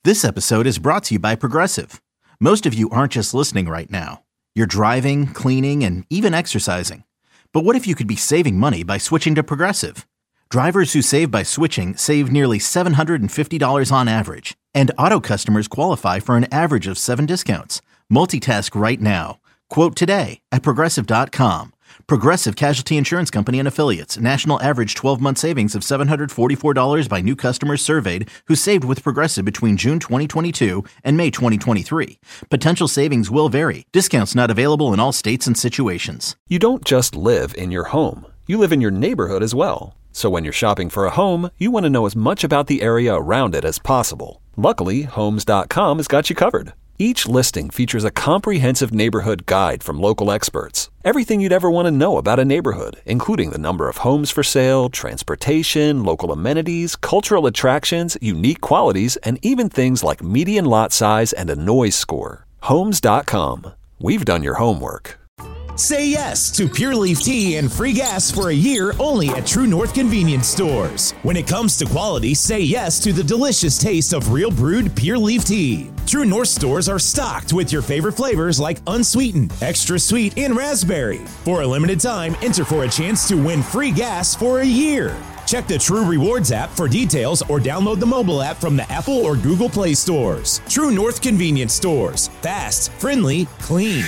This episode is brought to you by Progressive. Most of you aren't just listening right now. You're driving, cleaning, and even exercising. But what if you could be saving money by switching to Progressive? Drivers who save by switching save nearly $750 on average. And auto customers qualify for an average of 7 discounts. Multitask right now. Quote today at Progressive.com. Progressive Casualty Insurance Company and Affiliates. National average 12-month savings of $744 by new customers surveyed who saved with Progressive between June 2022 and May 2023. Potential savings will vary. Discounts not available in all states and situations. You don't just live in your home. You live in your neighborhood as well. So when you're shopping for a home, you want to know as much about the area around it as possible. Luckily, Homes.com has got you covered. Each listing features a comprehensive neighborhood guide from local experts. Everything you'd ever want to know about a neighborhood, including the number of homes for sale, transportation, local amenities, cultural attractions, unique qualities, and even things like median lot size and a noise score. Homes.com. We've done your homework. Say yes to Pure Leaf Tea and free gas for a year only at True North Convenience Stores. When it comes to quality, say yes to the delicious taste of real brewed Pure Leaf Tea. True North stores are stocked with your favorite flavors like unsweetened, extra sweet, and raspberry. For a limited time, enter for a chance to win free gas for a year. Check the True Rewards app for details or download the mobile app from the Apple or Google Play stores. True North Convenience Stores. Fast, friendly, clean.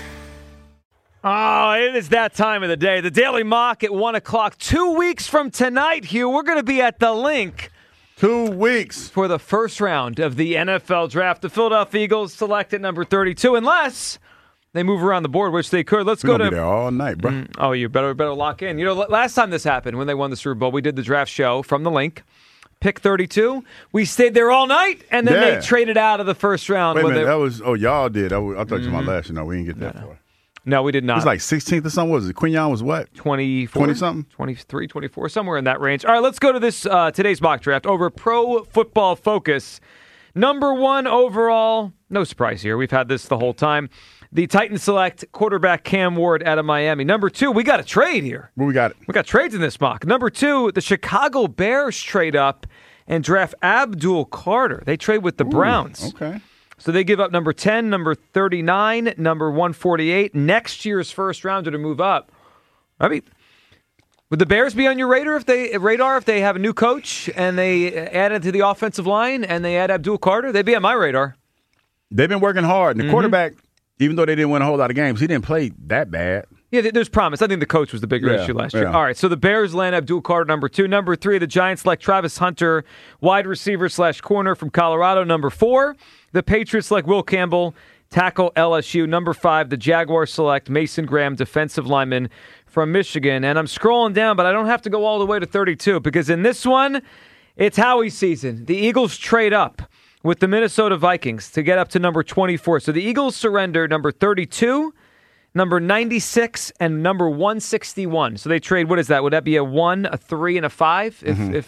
Oh, it is that time of the day. The Daily Mock at 1 o'clock. 2 weeks from tonight, Hugh, we're going to be at the Link. 2 weeks. For the first round of the NFL Draft. The Philadelphia Eagles select at number 32, unless they move around the board, which they could. Let's go to... We're going to be there all night, bro. Oh, you better lock in. You know, last time this happened, when they won the Super Bowl, we did the draft show from the Link. Pick 32. We stayed there all night, and then they traded out of the first round. Wait a minute, that was... Oh, y'all did. I thought you were my last. No, we didn't get that far. No, we did not. It was like 16th or something. Was it? Quinyon was what? 24? 20-something? 23, 24, somewhere in that range. All right, let's go to this today's mock draft over Pro Football Focus. Number 1 overall, no surprise here. We've had this the whole time. The Titans select quarterback Cam Ward out of Miami. Number 2, we got a trade here. Well, we got it. We got trades in this mock. Number 2, the Chicago Bears trade up and draft Abdul Carter. They trade with the Browns. Okay. So they give up number 10, number 39, number 148, next year's first rounder to move up. I mean, would the Bears be on your radar if they have a new coach and they add it to the offensive line and they add Abdul Carter? They'd be on my radar. They've been working hard. And the quarterback, even though they didn't win a whole lot of games, he didn't play that bad. Yeah, there's promise. I think the coach was the bigger issue last year. All right, so the Bears land Abdul Carter, number 2. Number 3, the Giants select Travis Hunter, wide receiver / corner from Colorado. Number 4, the Patriots select Will Campbell, tackle LSU. Number 5, the Jaguars select Mason Graham, defensive lineman from Michigan. And I'm scrolling down, but I don't have to go all the way to 32 because in this one, it's Howie season. The Eagles trade up with the Minnesota Vikings to get up to number 24. So the Eagles surrender number 32, number 96, and number 161. So they trade, what is that? Would that be a 1, a 3, and a 5?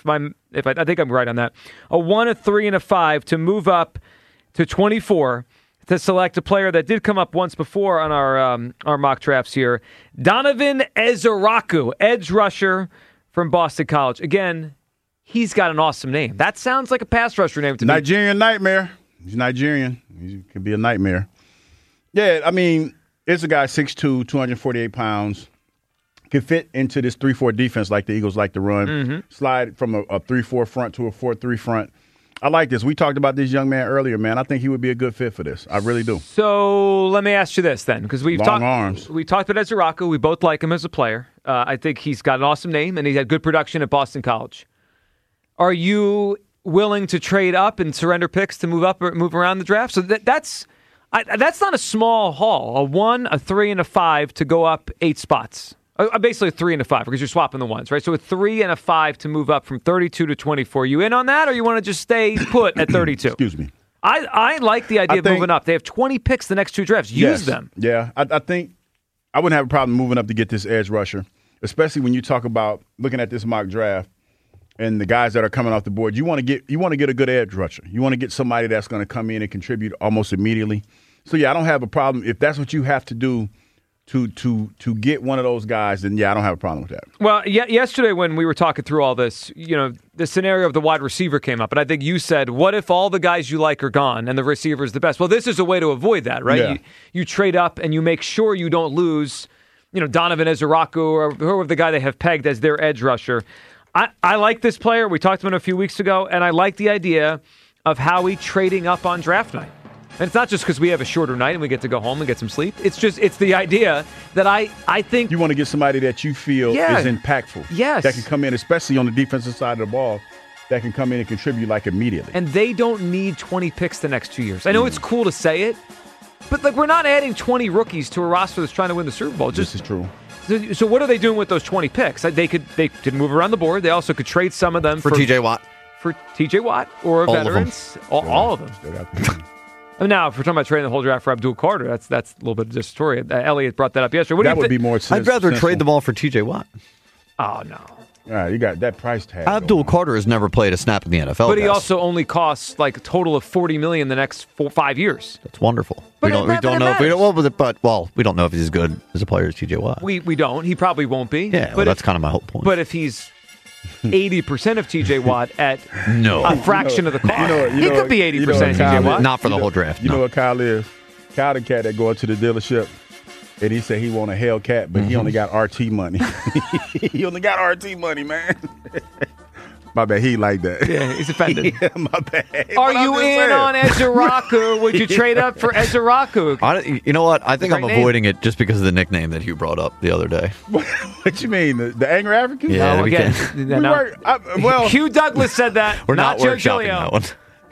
I think I'm right on that. A 1, a 3, and a 5 to move up to 24 to select a player that did come up once before on our mock drafts here. Donovan Ezeraku, edge rusher from Boston College. Again, he's got an awesome name. That sounds like a pass rusher name to me. Nigerian nightmare. He's Nigerian. He could be a nightmare. Yeah, I mean, it's a guy 6'2", 248 pounds. Can fit into this 3-4 defense like the Eagles like to run. Slide from a 3-4 front to a 4-3 front. I like this. We talked about this young man earlier, man. I think he would be a good fit for this. I really do. So let me ask you this then, because we've Long arms. We talked about Ezeraku. We both like him as a player. I think he's got an awesome name, and he had good production at Boston College. Are you willing to trade up and surrender picks to move up or move around the draft? So that's not a small haul. A 1, a 3, and a 5 to go up 8 spots. Basically a 3 and a 5 because you're swapping the ones, right? So a 3 and a 5 to move up from 32 to 24. You in on that, or you want to just stay put at 32? Excuse me. I like the idea of moving up. They have 20 picks the next 2 drafts. Use them. Yeah, I think I wouldn't have a problem moving up to get this edge rusher, especially when you talk about looking at this mock draft and the guys that are coming off the board. You want to get a good edge rusher. You want to get somebody that's going to come in and contribute almost immediately. So yeah, I don't have a problem if that's what you have to do to get one of those guys, then I don't have a problem with that. Well, yesterday when we were talking through all this, the scenario of the wide receiver came up, and I think you said, what if all the guys you like are gone and the receiver is the best? Well, this is a way to avoid that, right? Yeah. You trade up and you make sure you don't lose, Donovan Ezuraku or whoever the guy they have pegged as their edge rusher. I like this player. We talked about him a few weeks ago, and I like the idea of Howie trading up on draft night. And it's not just because we have a shorter night and we get to go home and get some sleep. It's the idea that I think... You want to get somebody that you feel is impactful. Yes. That can come in, especially on the defensive side of the ball, that can come in and contribute immediately. And they don't need 20 picks the next 2 years. I know it's cool to say it, but we're not adding 20 rookies to a roster that's trying to win the Super Bowl. This is true. So what are they doing with those 20 picks? They could move around the board. They also could trade some of them for T.J. Watt. For T.J. Watt or all veterans. All of them. Now, if we're talking about trading the whole draft for Abdul Carter, that's a little bit of a story. Elliot brought that up yesterday. That would be more I'd rather trade the ball for T.J. Watt. Oh, no. All right, you got that price tag. Abdul Carter has never played a snap in the NFL. But he also only costs a total of $40 million the next 5 years. That's wonderful. But we don't know if we don't know if he's as good as a player as T.J. Watt. We don't. He probably won't be. Yeah, but that's kind of my whole point. But if he's 80% of T.J. Watt at a fraction of the cost, he could be 80% of T.J. Watt. Not for the whole draft. You know what Kyle is? Kyle the cat that go to the dealership. And he said he want a Hellcat, but he only got RT money. He only got RT money, man. My bad, he like that. Yeah, he's offended. Yeah, my bad. Are you in on Ezuraku? Would you trade up for Ezuraku? You know what? I think I'm avoiding it just because of the nickname that Hugh brought up the other day. What you mean? The Angry African? Yeah, no, again. Hugh Douglas said that. We're not Joe workshopping Giglio. that one.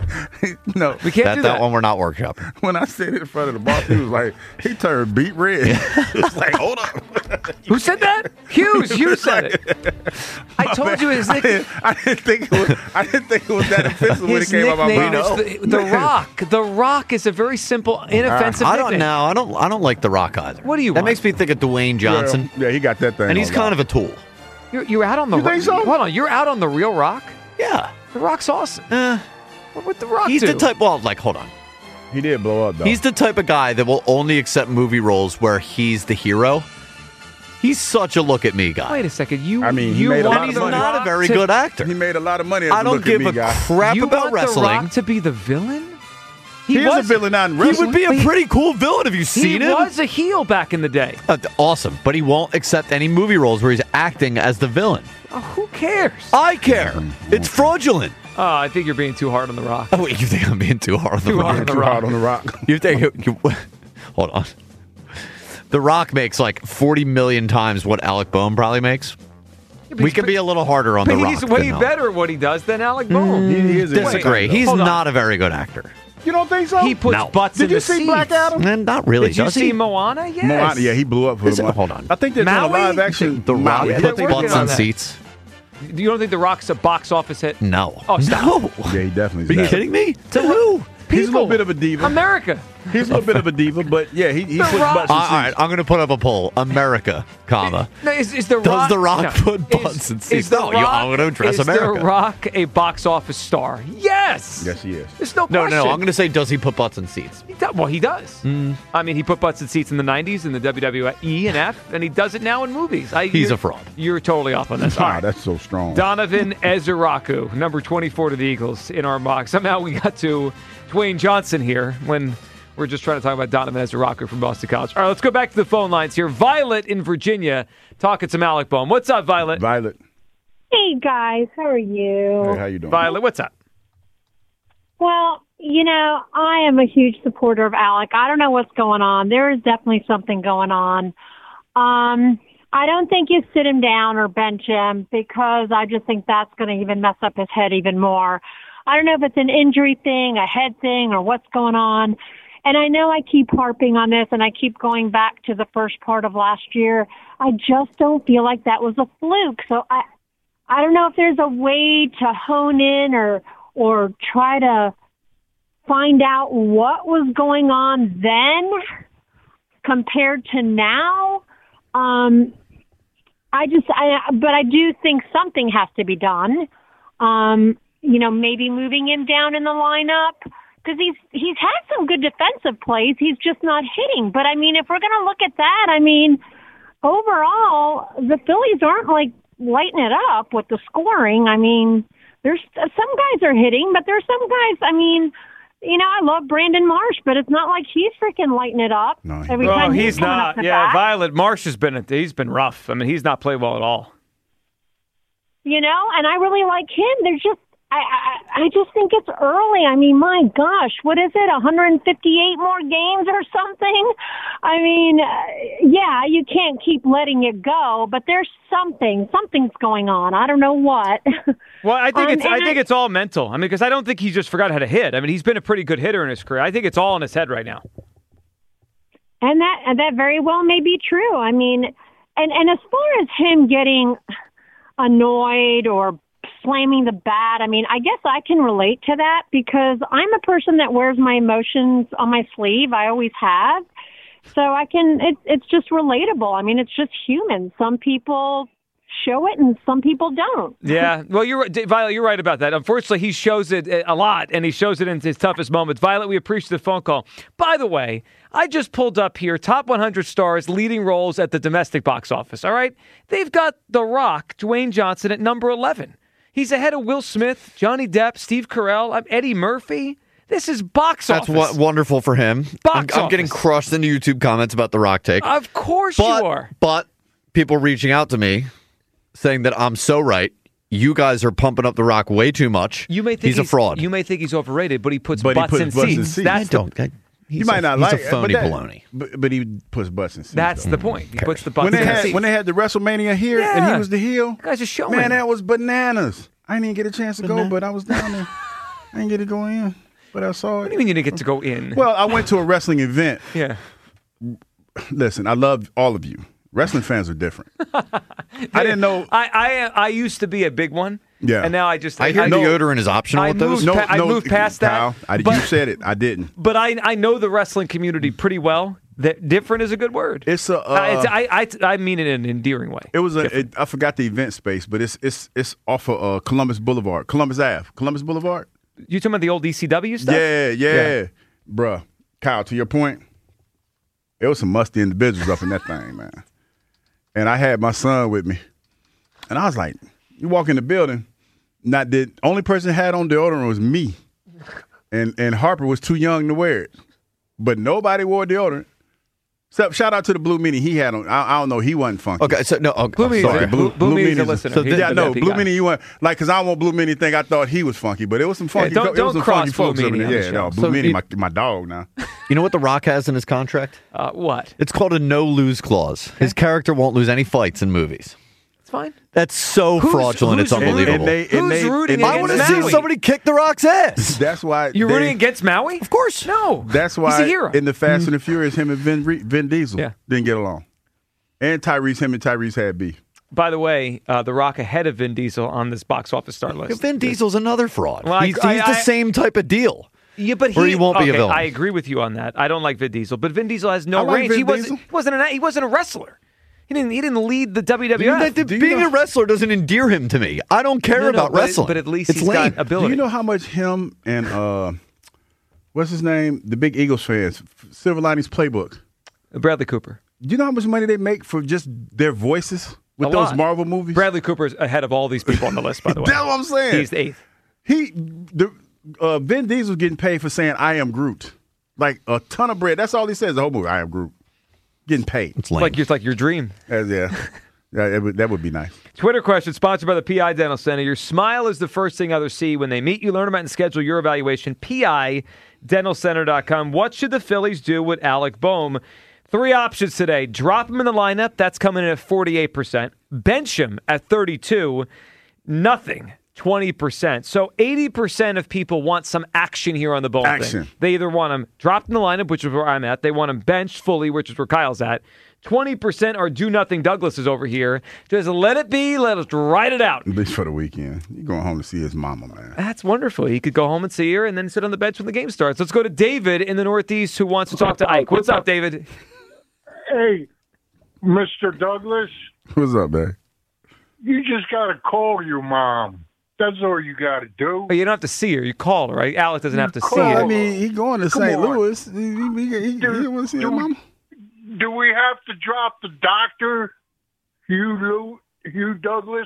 No, we can't do that. That one we're not workshopping. When I said it in front of the boss, he was like, he turned beet red. He was like, hold up. Who said that? Hugh said it. I told you his nickname. I didn't think it was that offensive when it came out my mouth. The Rock. The Rock is a very simple, inoffensive nickname. I don't like The Rock either. What do you That want? makes me think of Dwayne Johnson. Yeah, he got that thing. And he's kind of a tool. You're out on the You think so? Hold on, you're out on the real Rock? Yeah. The Rock's awesome. What would The Rock He's do? the type. Well, hold on. He did blow up, though. He's the type of guy that will only accept movie roles where he's the hero. He's such a look at me guy. Wait a second. He made a lot of he's money. not a very good actor. He made a lot of money as I a don't look give at me a guy. crap You about want wrestling. The Rock to be the villain? He is a villain on He wrestling. would be a pretty cool villain if you've seen him. He was a heel back in the day. Awesome, but he won't accept any movie roles where he's acting as the villain. Oh, who cares? I care. It's fraudulent. Oh, I think you're being too hard on The Rock. Oh, wait, you think I'm being too hard on The Too Rock? hard on The Too Rock. hard on the rock. You think hold on. The Rock makes like 40 million times what Alec Boehm probably makes. We can be a little harder on The Rock. He's way better at what he does than Alec Boehm. He is a Disagree. good He's Hold on. not a very good actor. You don't think so? He puts butts Did in you the see seats. Black Adam? And not really. Did you does see he? Moana? Yes. Moana, yeah, he blew up for the Hold on. I think they're doing a Maui? live action. The Rock Maui. puts They're working butts on on that. seats. You don't think The Rock's a box office hit? No. Oh, stop. No. Yeah, he definitely is. Are you that. kidding me? To who? He's a little bit of a diva. America. He's a little bit of a diva, but yeah, he puts Rock- butts in All right, seats. I'm going to put up a poll. America, comma. No, is The Rock... Does The Rock no. put butts in seats? Is The No, Rock, I'm going to address is America. The Rock a box office star? Yes. Yes, he is. There's no No, question. I'm going to say, does he put butts in seats? Well, he does. I mean, he put butts in seats in the 90s in the WWE and F, and he does it now in movies. He's a fraud. You're totally off on this. All Ah, right. that's so strong. Donovan Ezuraku, number 24 to the Eagles in our mock. Somehow we got to Dwayne Johnson here when we're just trying to talk about Donovan Ezuraku from Boston College. All right, let's go back to the phone lines here. Violet in Virginia talking to Alec Boehm. What's up, Violet? Violet. Hey, guys. How are you? Hey, how you doing? Violet, what's up? Well, I am a huge supporter of Alec. I don't know what's going on. There is definitely something going on. I don't think you sit him down or bench him because I just think that's going to even mess up his head even more. I don't know if it's an injury thing, a head thing, or what's going on. And I know I keep harping on this and I keep going back to the first part of last year. I just don't feel like that was a fluke. So I don't know if there's a way to hone in or try to find out what was going on then compared to now. But I do think something has to be done. Maybe moving him down in the lineup. because he's had some good defensive plays. He's just not hitting. But, I mean, if we're going to look at that, I mean, overall, the Phillies aren't, like, lighting it up with the scoring. I mean, there's some guys are hitting, but there's some guys, I mean, you know, I love Brandon Marsh, but it's not like he's freaking lighting it up. No, every time he's not. Yeah, bat. Violet Marsh he's been rough. I mean, he's not played well at all. You know, and I really like him. There's just, I just think it's early. I mean, my gosh, what is it, 158 more games or something? I mean, yeah, you can't keep letting it go, but there's something's going on. I don't know what. Well, I think it's all mental. I mean, because I don't think he just forgot how to hit. I mean, he's been a pretty good hitter in his career. I think it's all in his head right now. And that very well may be true. I mean, and as far as him getting annoyed or slamming the bat, I mean, I guess I can relate to that because I'm a person that wears my emotions on my sleeve. I always have. So it's just relatable. I mean, it's just human. Some people show it and some people don't. Yeah. Well, Violet, you're right about that. Unfortunately, he shows it a lot, and he shows it in his toughest moments. Violet, we appreciate the phone call. By the way, I just pulled up here top 100 stars leading roles at the domestic box office, all right? They've got The Rock, Dwayne Johnson, at number 11. He's ahead of Will Smith, Johnny Depp, Steve Carell, Eddie Murphy. This is box office. That's wonderful for him. I'm getting crushed in the YouTube comments about the Rock take. Of course you are. But people reaching out to me saying that I'm so right. You guys are pumping up the Rock way too much. You may think he's a fraud. You may think he's overrated, but he puts butts in seats. You might not like it. He's a phony baloney. But he puts butts in seats. That's the point. He puts the butts in seats. When they had the WrestleMania here and he was the heel, guys are showing. Man, that was bananas. I didn't even get a chance to go, but I was down there. I didn't get to go in, but I saw it. What do you mean you didn't get to go in? Well, I went to a wrestling event. Yeah. Listen, I love all of you. Wrestling fans are different. I didn't know. I used to be a big one. Yeah. And now I hear deodorant is optional with those. I moved past Kyle, that. You said it. I didn't. But I know the wrestling community pretty well. That different is a good word. It's a. I mean it in an endearing way. It was I forgot the event space, but it's off of Columbus Boulevard, Columbus Boulevard. You talking about the old ECW stuff? Yeah. Bruh. Kyle, to your point, it was some musty individuals up in that thing, man. And I had my son with me, and I was like, "You walk in the building." The only person that had on deodorant was me, and Harper was too young to wear it, but nobody wore deodorant. So shout out to the Blue Meanie he had on. I don't know. He wasn't funky. Okay, so no. Blue Meanie's a listener. So Blue Meanie. You want because I don't want Blue Meanie think I thought he was funky, but it was some funky. Yeah, don't some cross funky folks Blue over Meanie. there. Yeah, no, Blue Meanie, my dog now. You know what The Rock has in his contract? What? It's called a no-lose clause. His character won't lose any fights in movies. It's fine. That's so fraudulent. It's unbelievable. Who's rooting I want to see somebody kick The Rock's ass. That's why you're rooting against Maui. Of course, no. That's why he's a hero. In the Fast and the Furious, him and Vin Diesel didn't get along, and Tyrese had beef. By the way, The Rock ahead of Vin Diesel on this box office star list. Vin Diesel's another fraud. Well, he's the same type of deal. Yeah, but he won't be a villain. I agree with you on that. I don't like Vin Diesel, but Vin Diesel has no range. He wasn't a wrestler. He didn't lead the WWF. Being a wrestler doesn't endear him to me. I don't care about wrestling. But at least he's got ability. Do you know how much him and what's his name? The big Eagles fans, Silver Linings Playbook. Bradley Cooper. Do you know how much money they make for just their voices with those Marvel movies? Bradley Cooper's ahead of all these people on the list, by the way. That's what I'm saying. He's the eighth. Vin Diesel's getting paid for saying "I am Groot," like a ton of bread. That's all he says the whole movie. I am Groot. Getting paid. It's lame. It's like your dream. Yeah. That would be nice. Twitter question sponsored by the PI Dental Center. Your smile is the first thing others see when they meet you. Learn about and schedule your evaluation. PIDentalCenter.com. What should the Phillies do with Alec Bohm? 3 options today. Drop him in the lineup. That's coming in at 48%. Bench him at 32%. Nothing. 20%. So 80% of people want some action here on the Bohm thing. They either want him dropped in the lineup, which is where I'm at. They want him benched fully, which is where Kyle's at. 20% are do nothing. Douglas is over here. Just let it be. Let us ride it out. At least for the weekend. He's going home to see his mama, man. That's wonderful. He could go home and see her and then sit on the bench when the game starts. Let's go to David in the Northeast who wants to talk to Ike. What's up, David? Hey, Mr. Douglas. What's up, man? You just got to call your mom. That's all you got to do. But you don't have to see her. You call her, right? Alec doesn't have to see I her. mean, he going to St. Louis. He want to see his mama. Do we have to drop the doctor, Hugh Douglas?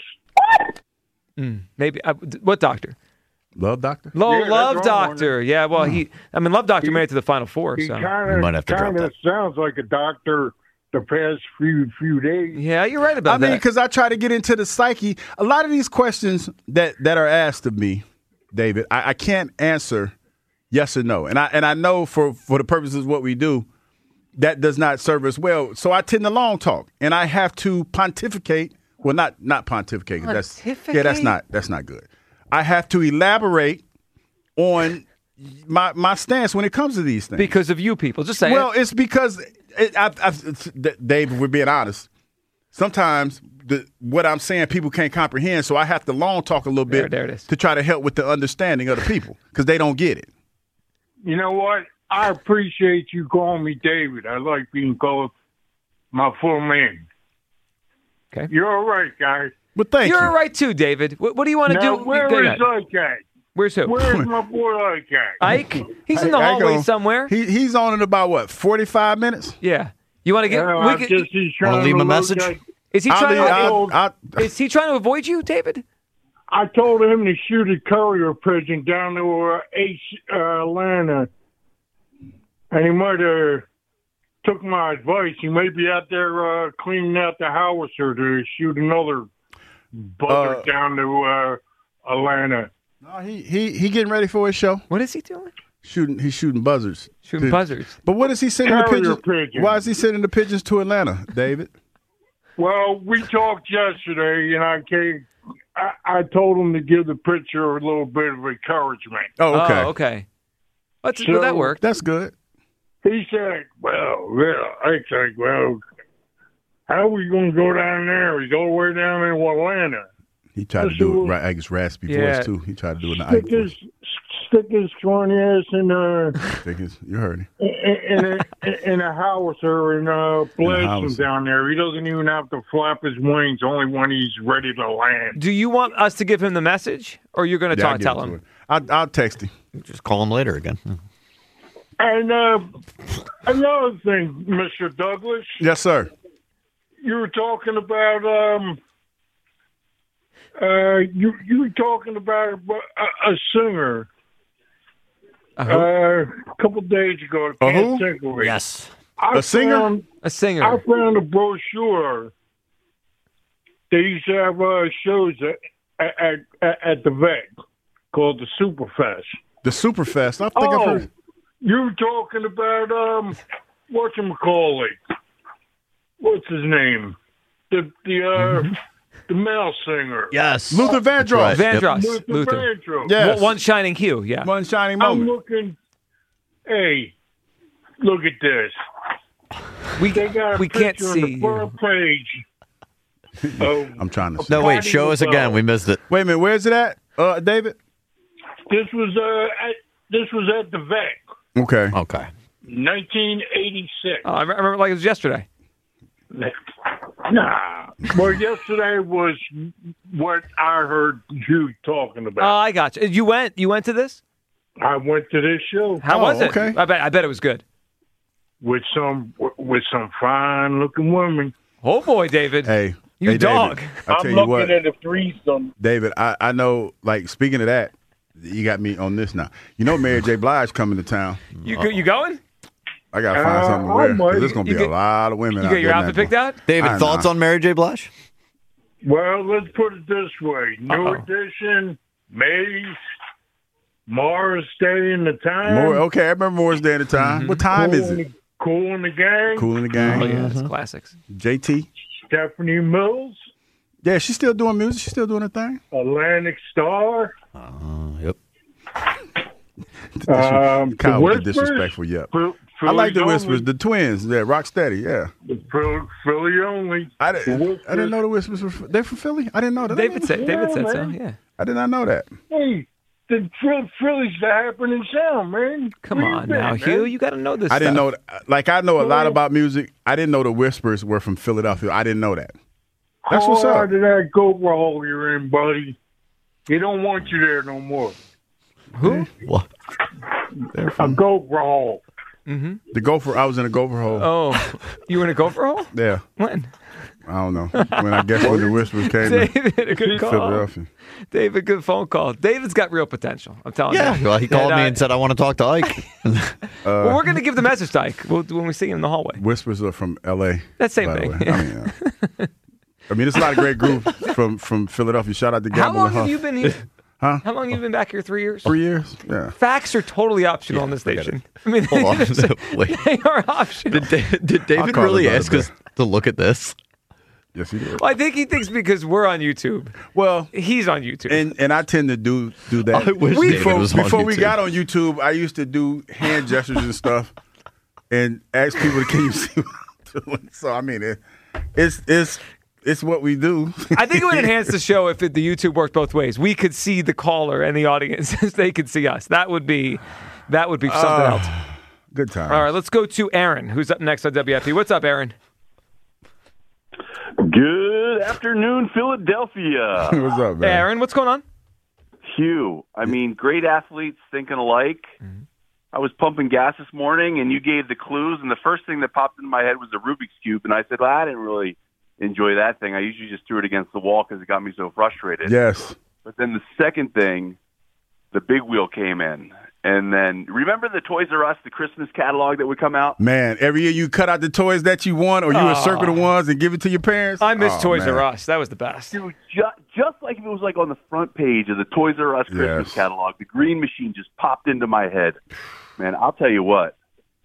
Maybe. What doctor? Love Doctor? Love Doctor. Yeah, well, Love Doctor made it to the Final Four. He So kind of sounds like a doctor the past few days. Yeah, you're right about that. I mean, because I try to get into the psyche. A lot of these questions that are asked of me, David, I can't answer yes or no. And I know for the purposes of what we do, that does not serve us well. So I tend to long talk, and I have to pontificate. Well, not pontificate. That's not good. I have to elaborate on my stance when it comes to these things. Because of you people. Just say Well, it's because, Dave, if we're being honest, sometimes what I'm saying people can't comprehend, so I have to long talk a little bit there it is. to try to help with the understanding of the people because they don't get it. You know what? I appreciate you calling me David. I like being called my full name. Okay. You're all right, guys. But thank you. You're all right, too, David. What do you want to Now, do? where Go is ahead. Ike at? Where's who? Where's my boy Ike at? Ike? He's in the hallway somewhere. He's on in about, 45 minutes? Yeah. You want to get... I guess he's trying Want to leave him a message? Is he trying Is he trying to avoid you, David? I told him to shoot a courier pigeon down to Atlanta, and he might have took my advice. He may be out there cleaning out the howitzer to shoot another buzzard down to Atlanta. No, he getting ready for his show. What is he doing? He's shooting buzzards. Shooting buzzards. But what is he sending the Carrier pigeons? pigeon. Why is he sending the pigeons to Atlanta, David? Well, we talked yesterday, and I told him to give the pitcher a little bit of encouragement. Oh, okay. Oh, okay. Well, that worked. That's good. He said, I said, how are we going to go down there? We go all the way down in Atlanta. He tried to do it right, I guess, raspy voice, too. He tried to do it in the Ike voice. Stick his corny ass in you heard him. in a howitzer and blast him down there. He doesn't even have to flap his wings, only when he's ready to land. Do you want us to give him the message, or you're going to tell him? I'll text him. Just call him later again. And another thing, Mr. Douglas. Yes, sir. You were talking about you were talking about a singer a couple days ago. I can't think of it. Yes. A singer? A singer. I found a brochure. They used to have shows at the VEC called the Superfest. The Superfest. I think I've heard. You were talking about whatchamacallit. What's his name? The male singer. Yes. Luther Vandross. Right. Vandross. Luther Luther. Vandross. Yes. One shining hue, yeah. One shining I'm moment. looking. Hey, look at this. We They got a we can't picture on see the front page. I'm trying to see. No, wait. Show us again. We missed it. Wait a minute. Where's it at, David? This was at the VEC, Okay. Okay. 1986. I remember like it was yesterday. Nah. Well, yesterday was what I heard you talking Oh, about. I got you. You went to this? I went to this show How was it? okay. I bet it was good. with some fine looking women. Oh boy, David. Hey. You hey, dog. David, I tell I'm you looking what, at a threesome. David, I know, like, speaking of that, you got me on this now. You know Mary J. Blige coming to town. You going? I got to find something to wear because there's going to be a lot of women You out get your there outfit now. picked out? David, I thoughts know. on Mary J. Blige? Well, let's put it this way: New Edition, Maze, Mars Day in the Time. Okay, I remember Moore's Day at the time. What time is it? Cool in the Gang. Cool in the Gang. Oh yeah, it's classics. JT. Stephanie Mills, Yeah, she's still doing music. She's still doing her thing. Atlantic Star. Yep. Kyle with the Whispers, disrespectful, yep. Philly I like the only. Whispers. The twins, yeah, Rocksteady, yeah. The Philly only. I didn't know the Whispers were they're from Philly. I didn't know that. David said so, man. yeah. I did not know that. Hey, the Philly's the happening sound, man. Come Where you on been, now, man? Hugh. You got to know this I didn't stuff. know that. Like, I know a lot about music. I didn't know the Whispers were from Philadelphia. I didn't know that. That's How what's up. hard did that go roll you're in, buddy? He don't want you there no more. Who? What? A gopher hole. Mm-hmm. The gopher. I was in a gopher hole. Oh, you were in a gopher hole? Yeah. When? I don't know. When the Whispers came to David, good call. Philadelphia. David, good phone call. David's got real potential. I'm telling you. Yeah, well, he called me and said, I want to talk to Ike. Well, we're going to give the message to Ike when we see him in the hallway. Whispers are from L.A. That same thing. I mean, it's a lot of great groups from Philadelphia. Shout out to Gamble How long and Huff. have you been here? Huh? How long have you been back here? 3 years? 3 years? Yeah. Facts are totally optional on this station. I mean, Hold on. Wait. they are optional. Did David really ask us to look at this? Yes, he did. Well, I think he thinks because we're on YouTube. Well, he's on YouTube. And I tend to do that. I wish David was on before we YouTube. got on YouTube, I used to do hand gestures and stuff and ask people, can you see what I'm doing? So, I mean, it's what we do. I think it would enhance the show if the YouTube worked both ways. We could see the caller and the audience as they could see us. That would be something else. Good time. All right, let's go to Aaron, who's up next on WFP. What's up, Aaron? Good afternoon, Philadelphia. What's up, man? Aaron, what's going on? Hugh, I mean, great athletes thinking alike. Mm-hmm. I was pumping gas this morning, and you gave the clues, and the first thing that popped into my head was the Rubik's Cube, and I said, well, I didn't really enjoy that thing. I usually just threw it against the wall because it got me so frustrated. Yes. But then the second thing, the big wheel came in. And then, remember the Toys R Us, the Christmas catalog that would come out? Man, every year you cut out the toys that you want, or you would circle the ones and give it to your parents. I miss Toys R Us. That was the best. Dude, just like if it was like on the front page of the Toys R Us Christmas catalog, the green machine just popped into my head. Man, I'll tell you what.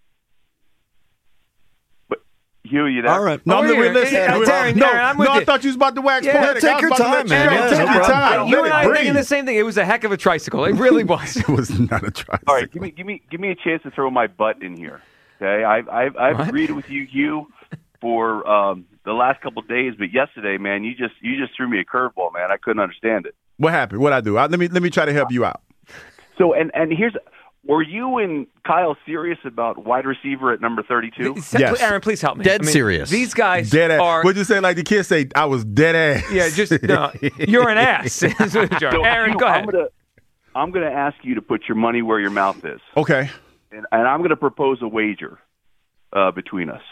But Hugh, you there? All right. No, I'm listening. I'm with you. I thought you was about to wax poetic. Take your time, man. Take your time. You and I are thinking the same thing. It was a heck of a tricycle. It really was. It was not a tricycle. All right, give me a chance to throw my butt in here. Okay, I've agreed with you, Hugh, for the last couple of days, but yesterday, man, you just threw me a curveball, man. I couldn't understand it. What happened? What'd I do? Let me try to help you out. So, and here's. Were you and Kyle serious about wide receiver at number 32? Yes. Aaron, please help me. Dead serious. These guys dead ass. are... What'd you say? Like the kids say, I was dead ass. Yeah, just, no, you're an ass. So, Aaron, go ahead. I'm going to ask you to put your money where your mouth is. Okay. And I'm going to propose a wager between us.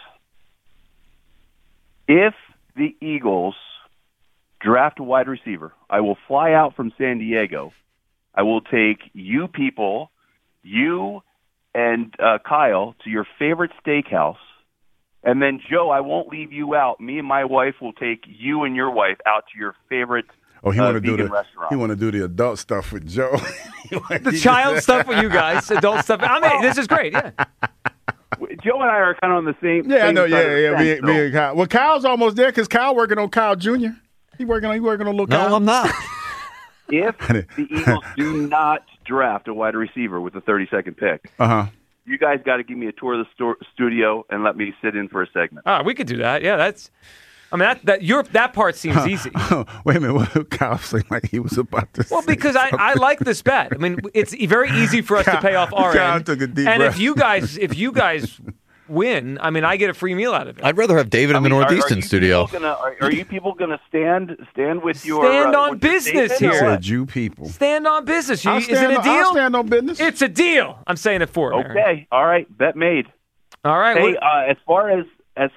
If the Eagles draft a wide receiver, I will fly out from San Diego. I will take you people... You and Kyle to your favorite steakhouse, and then Joe, I won't leave you out. Me and my wife will take you and your wife out to your favorite vegan restaurant. He want to do the adult stuff with Joe. The child stuff with you guys, adult stuff. I mean, this is great. Yeah. Joe and I are kind of on the same. Yeah, I know. Yeah. Me and Kyle. Well, Kyle's almost there because Kyle working on Kyle Jr. He working on little Kyle. No, I'm not. If the Eagles do not draft a wide receiver with the 32nd pick, you guys got to give me a tour of the studio and let me sit in for a segment. We could do that. Yeah, that's. I mean, that part seems easy. Wait a minute, what Kyle seemed like he was about to say? Well, because I like this bet. I mean, it's very easy for us to pay off our Kyle end. took a deep and breath. if you guys win, I mean, I get a free meal out of it. I'd rather have David in the Northeastern studio. Are you people going to stand with your stand on business here? Said you people stand on business. Is it a deal? I'll stand on business. It's a deal. I'm saying it for him. Okay, Aaron. all right, bet made. All right. Hey, as far as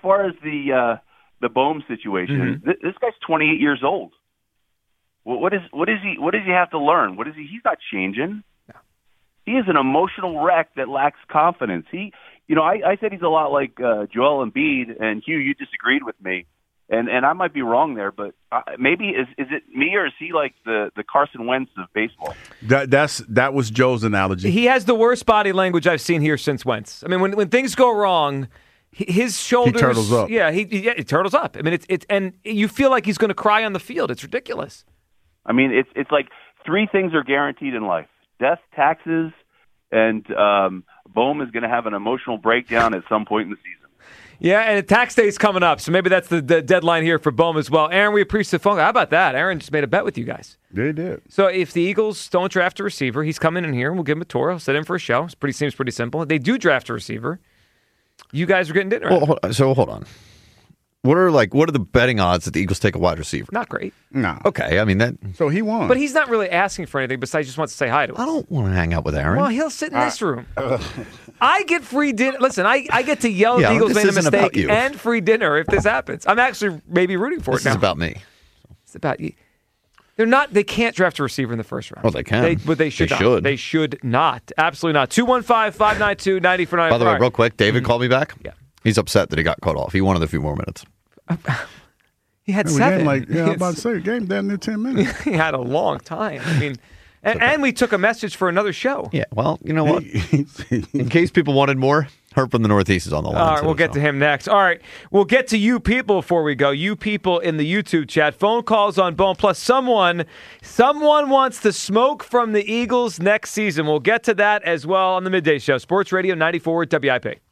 the Bohm situation, this guy's 28 years old. What does he have to learn? He's not changing. No. He is an emotional wreck that lacks confidence. I said he's a lot like Joel Embiid, and Hugh, you disagreed with me, and I might be wrong there, but maybe is it me or is he like the Carson Wentz of baseball? That was Joe's analogy. He has the worst body language I've seen here since Wentz. I mean, when things go wrong, his shoulders. He turtles up. Yeah, he turtles up. I mean, it's and you feel like he's going to cry on the field. It's ridiculous. I mean, it's like three things are guaranteed in life: death, taxes, and Bohm is going to have an emotional breakdown at some point in the season. Yeah, and tax day is coming up, so maybe that's the deadline here for Bohm as well. Aaron, we appreciate the phone call. How about that? Aaron just made a bet with you guys. They did. So if the Eagles don't draft a receiver, he's coming in here, and we'll give him a tour. He'll sit in for a show. Seems pretty simple. If they do draft a receiver, you guys are getting dinner. Well, hold on. What are the betting odds that the Eagles take a wide receiver? Not great. No. Okay, I mean that. So he won. But he's not really asking for anything besides just wants to say hi to us. I don't want to hang out with Aaron. Well, he'll sit in this room. I get free dinner. Listen, I get to yell at the Eagles made a mistake and free dinner if this happens. I'm actually maybe rooting for it now. This is about me. It's about you. They can't draft a receiver in the first round. Oh, they can. But they should not. They should not. Absolutely not. 215-592-9494. By the way, real quick, David called me back. Yeah. He's upset that he got cut off. He wanted a few more minutes. He had 7. I was about to say, game damn near 10 minutes. He had a long time. I mean, and we took a message for another show. Yeah, well, you know what? In case people wanted more, Herb from the Northeast is on the line. All right, we'll get to him next. All right, we'll get to you people before we go. You people in the YouTube chat. Phone calls on Bone. Plus, someone wants to smoke from the Eagles next season. We'll get to that as well on the Midday Show. Sports Radio 94 WIP. Hey,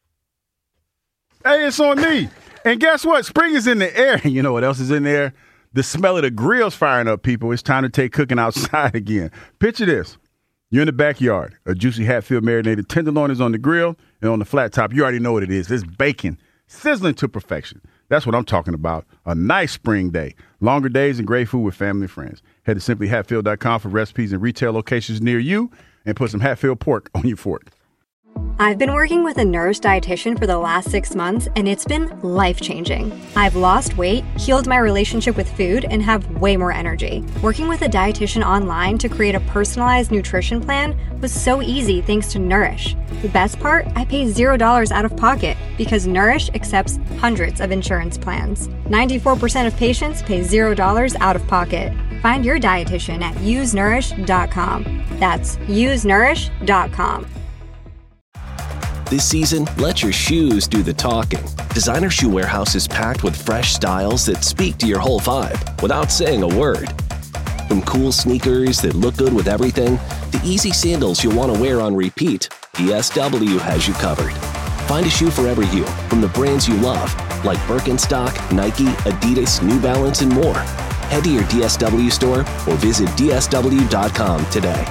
it's on me. And guess what? Spring is in the air. You know what else is in there? The smell of the grill's firing up, people. It's time to take cooking outside again. Picture this. You're in the backyard. A juicy Hatfield marinated tenderloin is on the grill, and on the flat top, you already know what it is. It's bacon, sizzling to perfection. That's what I'm talking about. A nice spring day. Longer days and great food with family and friends. Head to simplyhatfield.com for recipes and retail locations near you, and put some Hatfield pork on your fork. I've been working with a Nourish dietitian for the last 6 months, and it's been life-changing. I've lost weight, healed my relationship with food, and have way more energy. Working with a dietitian online to create a personalized nutrition plan was so easy thanks to Nourish. The best part? I pay $0 out of pocket because Nourish accepts hundreds of insurance plans. 94% of patients pay $0 out of pocket. Find your dietitian at usenourish.com. That's usenourish.com. This season, let your shoes do the talking. Designer Shoe Warehouse is packed with fresh styles that speak to your whole vibe without saying a word. From cool sneakers that look good with everything, to easy sandals you'll want to wear on repeat, DSW has you covered. Find a shoe for every you from the brands you love, like Birkenstock, Nike, Adidas, New Balance, and more. Head to your DSW store or visit DSW.com today.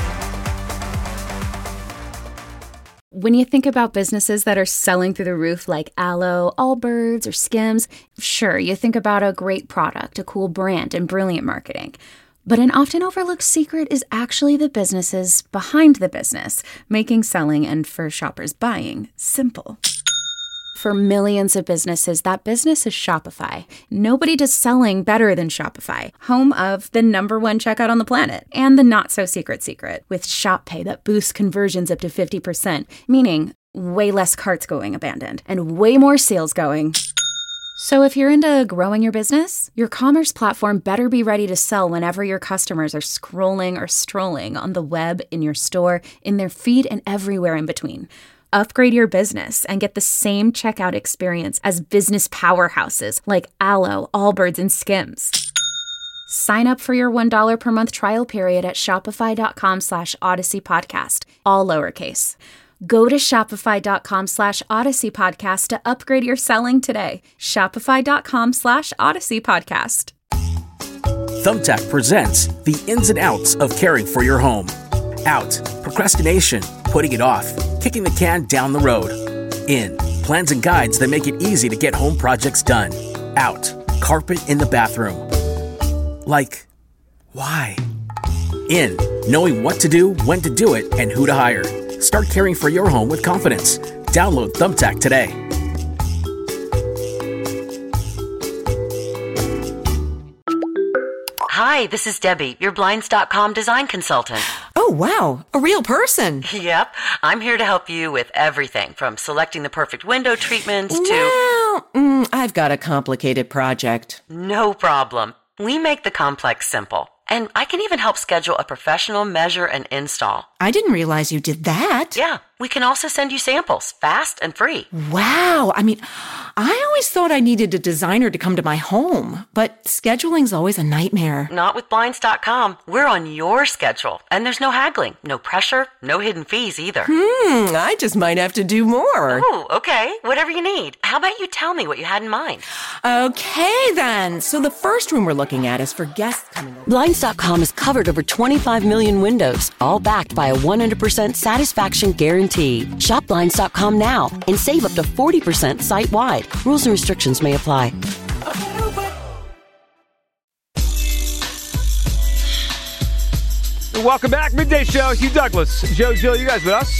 When you think about businesses that are selling through the roof like Aloe, Allbirds, or Skims, sure, you think about a great product, a cool brand, and brilliant marketing. But an often overlooked secret is actually the businesses behind the business, making selling and for shoppers buying simple. For millions of businesses, that business is Shopify. Nobody does selling better than Shopify, home of the #1 checkout on the planet, and the not-so-secret secret, with Shop Pay that boosts conversions up to 50%, meaning way less carts going abandoned, and way more sales going. So if you're into growing your business, your commerce platform better be ready to sell whenever your customers are scrolling or strolling on the web, in your store, in their feed, and everywhere in between. Upgrade your business and get the same checkout experience as business powerhouses like Aloe, Allbirds, and Skims. Sign up for your $1 per month trial period at shopify.com/Odyssey Podcast, all lowercase. Go to shopify.com /Odyssey Podcast to upgrade your selling today. Shopify.com /Odyssey Podcast. Thumbtack presents the ins and outs of caring for your home. Out, procrastination, putting it off, kicking the can down the road. In, plans and guides that make it easy to get home projects done. Out, carpet in the bathroom. Like, why? In, knowing what to do, when to do it, and who to hire. Start caring for your home with confidence. Download Thumbtack today. Hi, this is Debbie, your Blinds.com design consultant. Oh, wow. A real person. Yep. I'm here to help you with everything from selecting the perfect window treatments to... Well, I've got a complicated project. No problem. We make the complex simple. And I can even help schedule a professional measure and install. I didn't realize you did that. Yeah. We can also send you samples, fast and free. Wow. I mean, I always thought I needed a designer to come to my home, but scheduling's always a nightmare. Not with Blinds.com. We're on your schedule, and there's no haggling, no pressure, no hidden fees either. I just might have to do more. Oh, okay. Whatever you need. How about you tell me what you had in mind? Okay, then. So the first room we're looking at is for guests coming over. Blinds.com has covered over 25 million windows, all backed by by a 100% satisfaction guarantee. Shop Blinds.com now and save up to 40% site-wide. Rules and restrictions may apply. Welcome back. Midday Show. Hugh Douglas, Joe Gill, you guys with us?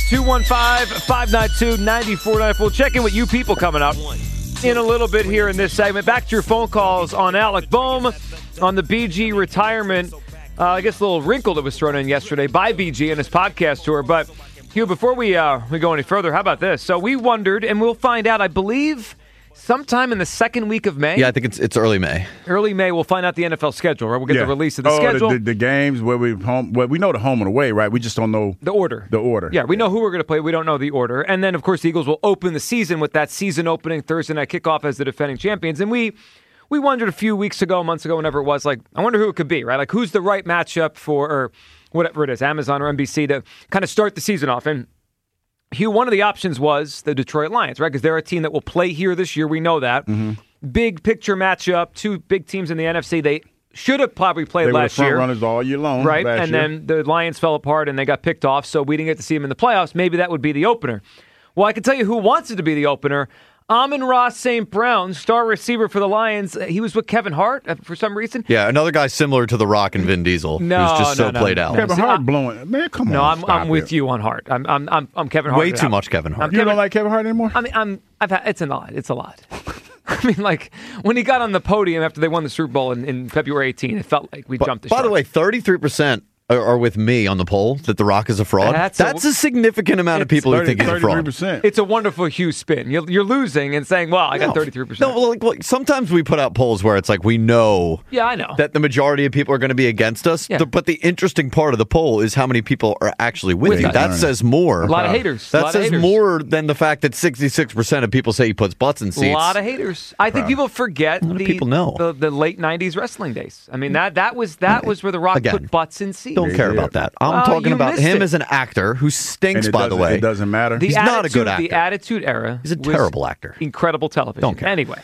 215-592-9494. We'll check in with you people coming up in a little bit here in this segment. Back to your phone calls on Alec Bohm, on the BG retirement. I guess a little wrinkle that was thrown in yesterday by BG in his podcast tour. But, Hugh, before we go any further, how about this? So we wondered, and we'll find out, I believe, sometime in the second week of May. Yeah, I think it's early May. Early May, we'll find out the NFL schedule, right? We'll get the release of the schedule. The games where we home. Well, we know the home and away, right? We just don't know the order. Yeah, we know who we're going to play. We don't know the order. And then, of course, the Eagles will open the season with that season opening Thursday night kickoff as the defending champions. And we wondered a few weeks ago, months ago, whenever it was, like, I wonder who it could be, right? Like, who's the right matchup for, or whatever it is, Amazon or NBC, to kind of start the season off. And Hugh, one of the options was the Detroit Lions, right? Because they're a team that will play here this year. We know that. Mm-hmm. Big picture matchup, two big teams in the NFC. They should have probably played last year. They were front runners all year long. Right, and then the Lions fell apart and they got picked off, so we didn't get to see them in the playoffs. Maybe that would be the opener. Well, I can tell you who wants it to be the opener. Amon-Ra St. Brown, star receiver for the Lions. He was with Kevin Hart for some reason. Yeah, another guy similar to The Rock and Vin Diesel, who's just played out. Kevin Hart blowing. Man, come on. No, I'm with you on Hart. I'm Kevin Hart. Way too much Kevin Hart. You don't like Kevin Hart anymore? I mean, it's a lot. It's a lot. I mean, like, when he got on the podium after they won the Super Bowl in February 18, it felt like we jumped the shark. By the way, 33% are with me on the poll that The Rock is a fraud. That's a significant amount of people who think he's a fraud. It's a wonderful Hugh spin. You're losing and saying, well, I got 33%. No, like, sometimes we put out polls where it's like we know I know that the majority of people are going to be against us. Yeah. But the interesting part of the poll is how many people are actually with you. That says more. A lot of haters. That says more than the fact that 66% of people say he puts butts in seats. A lot of haters. I think people forget people know. The late 90s wrestling days. I mean, that was where The Rock put butts in seats. Don't care about that. I'm talking about him as an actor who stinks, by the way. It doesn't matter. He's not a good actor. The Attitude Era. He's a terrible actor. Incredible television. Don't care. Anyway,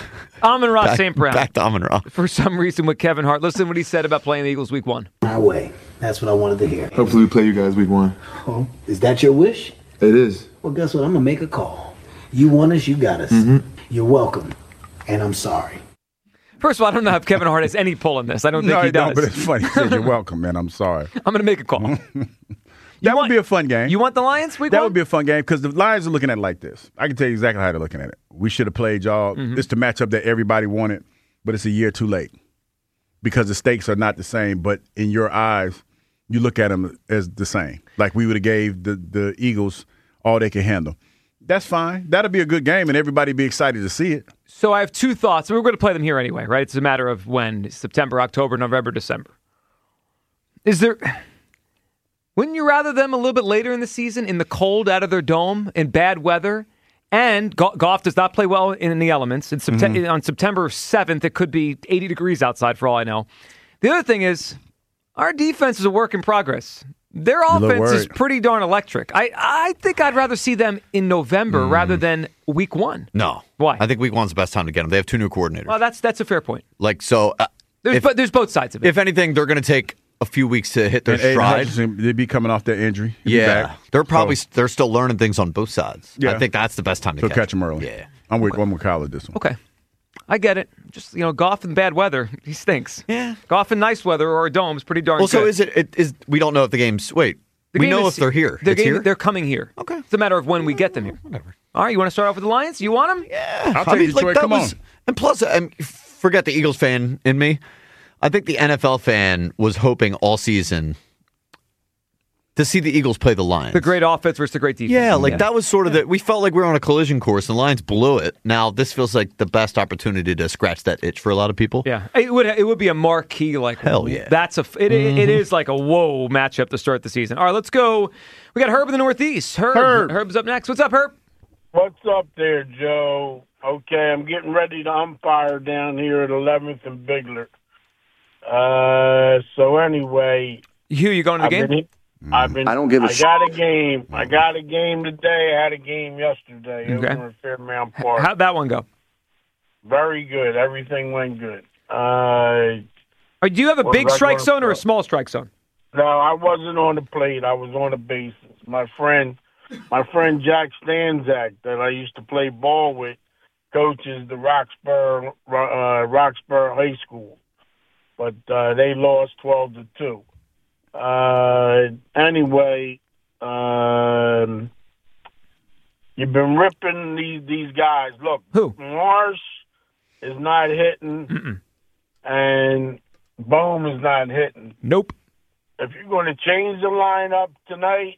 Amon-Ra St. Brown. Back to Amon-Ra. For some reason with Kevin Hart. Listen to what he said about playing the Eagles week 1. My way. That's what I wanted to hear. Hopefully we play you guys week 1. Oh, is that your wish? It is. Well, guess what? I'm going to make a call. You want us, you got us. Mm-hmm. You're welcome. And I'm sorry. First of all, I don't know if Kevin Hart has any pull in this. I don't think he does. No, but it's funny. He said, you're welcome, man. I'm sorry. I'm going to make a call. That would be a fun game. You want the Lions week 1? That would be a fun game because the Lions are looking at it like this. I can tell you exactly how they're looking at it. We should have played y'all. Mm-hmm. It's the matchup that everybody wanted, but it's a year too late because the stakes are not the same. But in your eyes, you look at them as the same. Like we would have gave the Eagles all they can handle. That's fine. That'll be a good game, and everybody be excited to see it. So I have two thoughts. We're going to play them here anyway, right? It's a matter of when. September, October, November, December. Wouldn't you rather them a little bit later in the season, in the cold, out of their dome, in bad weather? And Goff does not play well in the elements. On September 7th, it could be 80 degrees outside for all I know. The other thing is, our defense is a work in progress. Their offense is pretty darn electric. I think I'd rather see them in November rather than week 1. No. Why? I think week 1's the best time to get them. They have 2 new coordinators. Well, that's a fair point. Like, so... There's both sides of it. If anything, they're going to take a few weeks to hit their stride. They'd be coming off their injury. Yeah. They're still learning things on both sides. Yeah. I think that's the best time to catch them early. Yeah. I'm with Kyle with this one. Okay. I get it. Just, Goff in bad weather, he stinks. Yeah. Goff in nice weather or a dome is pretty darn good. So is we don't know if the game's... Wait. We know if they're here. They're coming here. Okay. It's a matter of when we get them here. Whatever. All right, you want to start off with the Lions? You want them? Yeah. I'll take Detroit. Come on. And plus, forget the Eagles fan in me. I think the NFL fan was hoping all season to see the Eagles play the Lions. The great offense versus the great defense. Yeah, that was sort of we felt like we were on a collision course, and the Lions blew it. Now, this feels like the best opportunity to scratch that itch for a lot of people. Yeah, it would be a marquee, like, hell yeah. It is like a whoa matchup to start the season. All right, let's go. We got Herb in the Northeast. Herb's up next. What's up, Herb? What's up there, Joe? Okay, I'm getting ready to umpire down here at 11th and Bigler. So anyway, Hugh, you going to the game? I got a game. I got a game today. I had a game yesterday over at Fairmount Park. How'd that one go? Very good. Everything went good. Do you have a big strike zone or a small strike zone? No, I wasn't on the plate. I was on the bases. My friend Jack Stanzak, that I used to play ball with, coaches the Roxborough High School, but they lost 12-2. Anyway, you've been ripping these guys. Look, who? Marsh is not hitting, and Bohm is not hitting. Nope. If you're going to change the lineup tonight,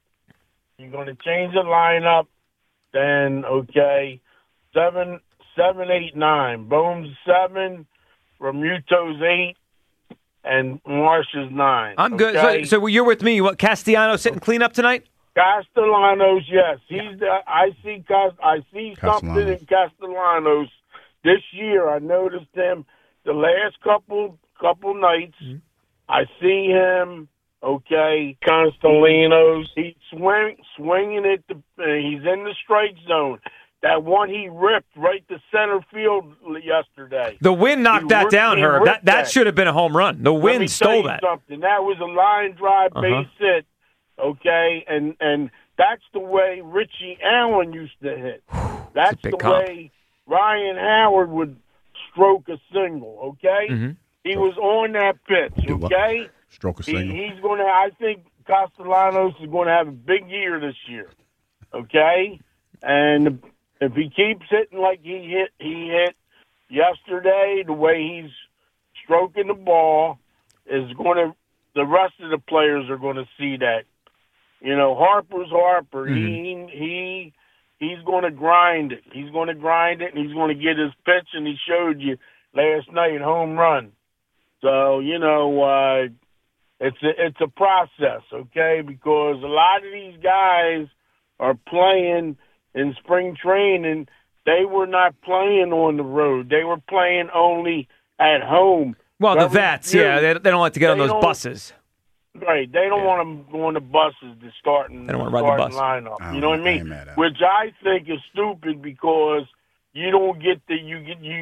then okay, 7, 8, 9. Bohm's 7, Realmuto's 8, and Marsh is 9. I'm good. Okay? So you're with me. What, Castellanos sitting cleanup tonight? Castellanos, yes. I see something in Castellanos this year. I noticed him the last couple nights. Mm-hmm. I see him. Okay, Castellanos. He's swinging it. He's in the strike zone. That one he ripped right to center field yesterday. The wind knocked that down, Herb. That should have been a home run. The wind stole that. Something. That was a line drive base hit. Okay, and that's the way Richie Allen used to hit. That's the way Ryan Howard would stroke a single. Okay, he was on that pitch. Okay. Stroke a single. He's going to. I think Castellanos is going to have a big year this year. Okay, and if he keeps hitting like he hit yesterday, the way he's stroking the ball is going to. The rest of the players are going to see that. You know, Harper's Harper. He's going to grind it. He's going to grind it, and he's going to get his pitch. And he showed you last night, home run. So you know. It's a process, okay? Because a lot of these guys are playing in spring training. They were not playing on the road. They were playing only at home. Well, the vets, they don't like to get on those buses. Right. They don't want them going to buses to start and they don't want to ride the bus. Lineup. You know what I mean? Which I think is stupid because you don't get you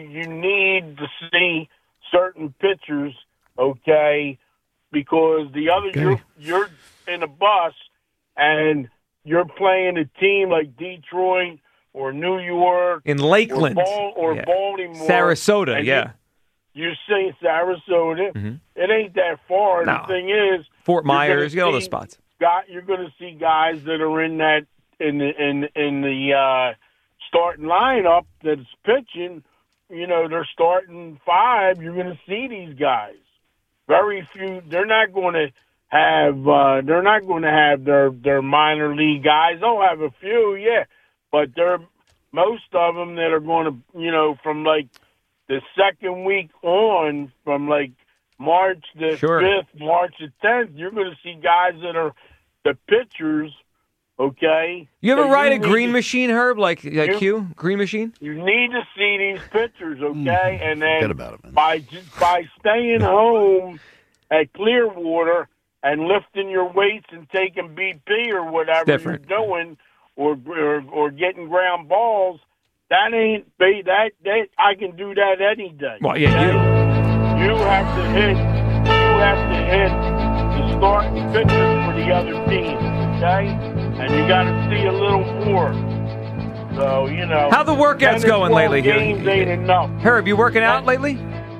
need to see certain pitchers, okay? Because the other, you're in a bus and you're playing a team like Detroit or New York, in Lakeland, or Baltimore, Sarasota, You say Sarasota, it ain't that far. No. The thing is, Fort Myers, you get all those spots. You're going to see guys that are in the starting lineup that's pitching. You know, they're starting 5. You're going to see these guys. Very few. They're not going to have. They're not going to have their minor league guys. They'll have a few, but they're most of them that are going to. You know, from like the second week on, from like March the 5th, March the 10th, you're going to see guys that are the pitchers. Okay. You ever ride a green machine, Herb? Like you, green machine? You need to see these pitchers, okay? And then by staying home at Clearwater and lifting your weights and taking BP or whatever you're doing, or getting ground balls, that ain't that I can do that any day. Well, yeah, you have to hit. You have to hit the starting pitchers for the other team, okay? And you got to see a little more. So, you know. How the workouts going lately? Games ain't enough. Herb, you working out lately?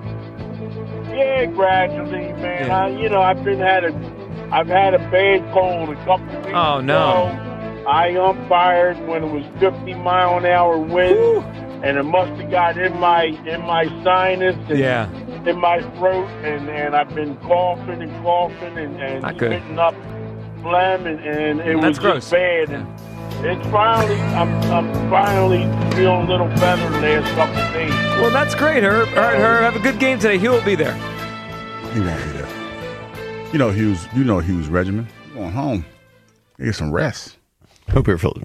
Yeah, gradually, man. Yeah. I've had a bad cold a couple of weeks ago. Oh, no. I umpired when it was 50-mile-an-hour wind, and it must have got in my sinus and in my throat, and I've been coughing and spitting up phlegm, and it was just bad. Yeah. It's finally, I'm finally feeling a little better the last couple of days. Well, that's great, Herb. All right, Herb, have a good game today. Hugh will be there. He won't be there. You know Hugh's regimen. Going home. Get some rest. Hope Herb feels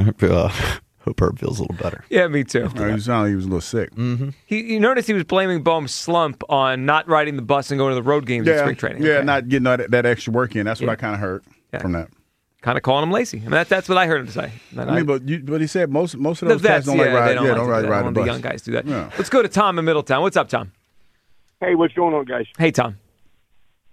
a little better. Yeah, me too. He sounded like he was a little sick. Mm-hmm. You noticed he was blaming Bohm's slump on not riding the bus and going to the road games in spring training. Yeah, not getting that extra work in. That's what I kind of heard from that. Kind of calling him lazy. I mean, that's what I heard him say. But he said most of those guys don't like ride. Don't ride the bus. The young guys do that. Yeah. Let's go to Tom in Middletown. What's up, Tom? Hey, what's going on, guys? Hey, Tom.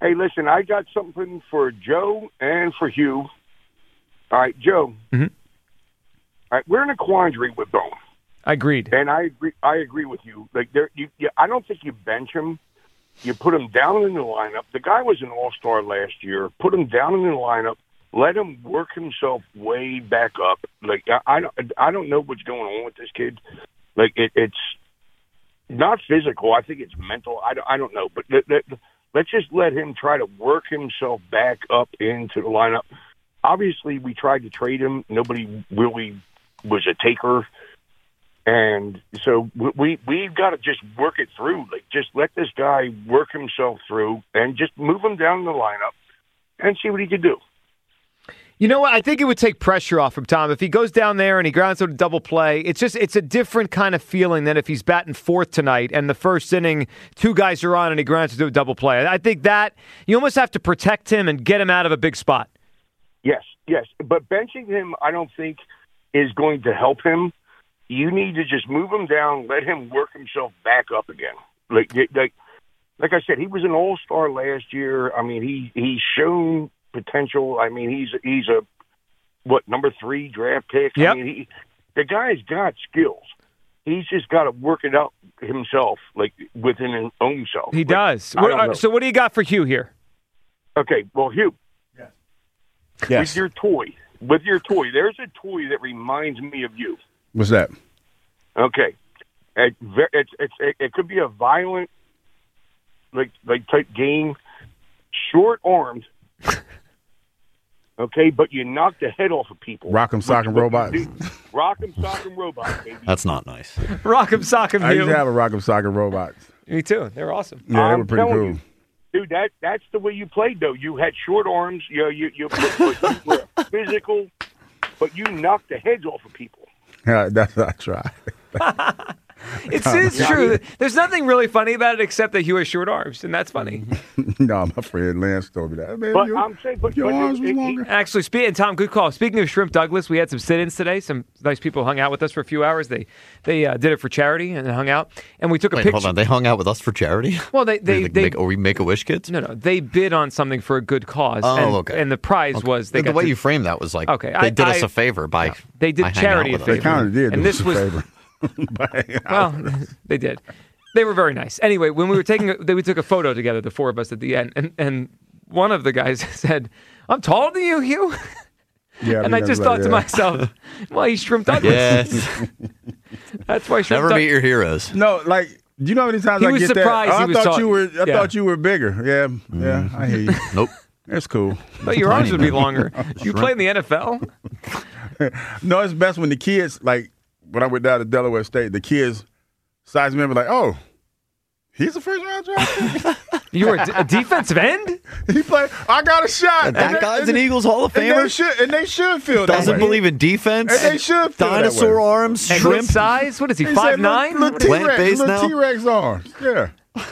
Hey, listen, I got something for Joe and for Hugh. All right, Joe. Mm-hmm. All right, we're in a quandary with Bone. Agreed. And I agree with you. Like, I don't think you bench him. You put him down in the lineup. The guy was an all-star last year. Put him down in the lineup. Let him work himself way back up. Like, I don't know what's going on with this kid. Like, it's not physical. I think it's mental. I don't know. But let's just let him try to work himself back up into the lineup. Obviously, we tried to trade him. Nobody really was a taker. And so we've got to just work it through. Like, just let this guy work himself through and just move him down the lineup and see what he can do. You know what? I think it would take pressure off him, Tom. If he goes down there and he grounds out a double play, it's a different kind of feeling than if he's batting fourth tonight and the first inning, two guys are on and he grounds to a double play. I think that you almost have to protect him and get him out of a big spot. Yes. But benching him, I don't think, is going to help him. You need to just move him down, let him work himself back up again. Like I said, he was an all-star last year. I mean, he's shown potential. I mean, he's a number 3 draft pick. Yep. I mean, the guy's got skills. He's just got to work it out himself, like within his own self. He does. So what do you got for Hugh here? Okay, well, Hugh. Yes. With your toy, there's a toy that reminds me of you. What's that? Okay, it could be a violent, like type game, short armed. Okay, but you knock the head off of people. Rock'em Sock'em Robots. Rock'em Sock'em Robots, baby. That's not nice. Rock'em Sock'em. I used to have a Rock'em Sock'em Robots. Me too. They were awesome. Yeah, they were pretty cool. Dude, that's the way you played, though. You had short arms. You were physical, but you knocked the heads off of people. Yeah, that's what I tried. It's true. There's nothing really funny about it except that Hugh has short arms, and that's funny. No, my friend Lance told me that. Man, but I'm saying, your arms was longer. Actually, and Tom, good call. Speaking of Shrimp Douglas, we had some sit-ins today. Some nice people hung out with us for a few hours. They did it for charity and hung out. And we took a picture. Hold on, they hung out with us for charity? Well, are we Make-A-Wish kids? No, they bid on something for a good cause. Okay. And the prize was the way you framed that was like they did us a favor by they did charity a favor. They kind of did. And this was a favor. Well, they did. They were very nice. Anyway, when we were we took a photo together, the four of us at the end, and one of the guys said, "I'm taller than you, Hugh." Yeah, and I just thought to myself, "Well, he's Shrimp Douglas." Yes. That's why Shrimp Never meet your heroes. No, like, do you know how many times he I was get surprised that? he was I tall. thought you were bigger. Yeah, I hear you. Nope. That's cool. But your arms would be longer. You play in the NFL? No, it's best when the kids, like, when I went down to Delaware State, the kids size me up like, oh, he's a first-round draft pick? You were a defensive end? He played, I got a shot. That guy's an Eagles Hall of Famer. And they should feel that Doesn't way. believe in defense. And they should feel Dinosaur that way. arms, And shrimp size? What is he, 5'9"? Little Plant-based T-Rex, now? T-Rex arms. Yeah.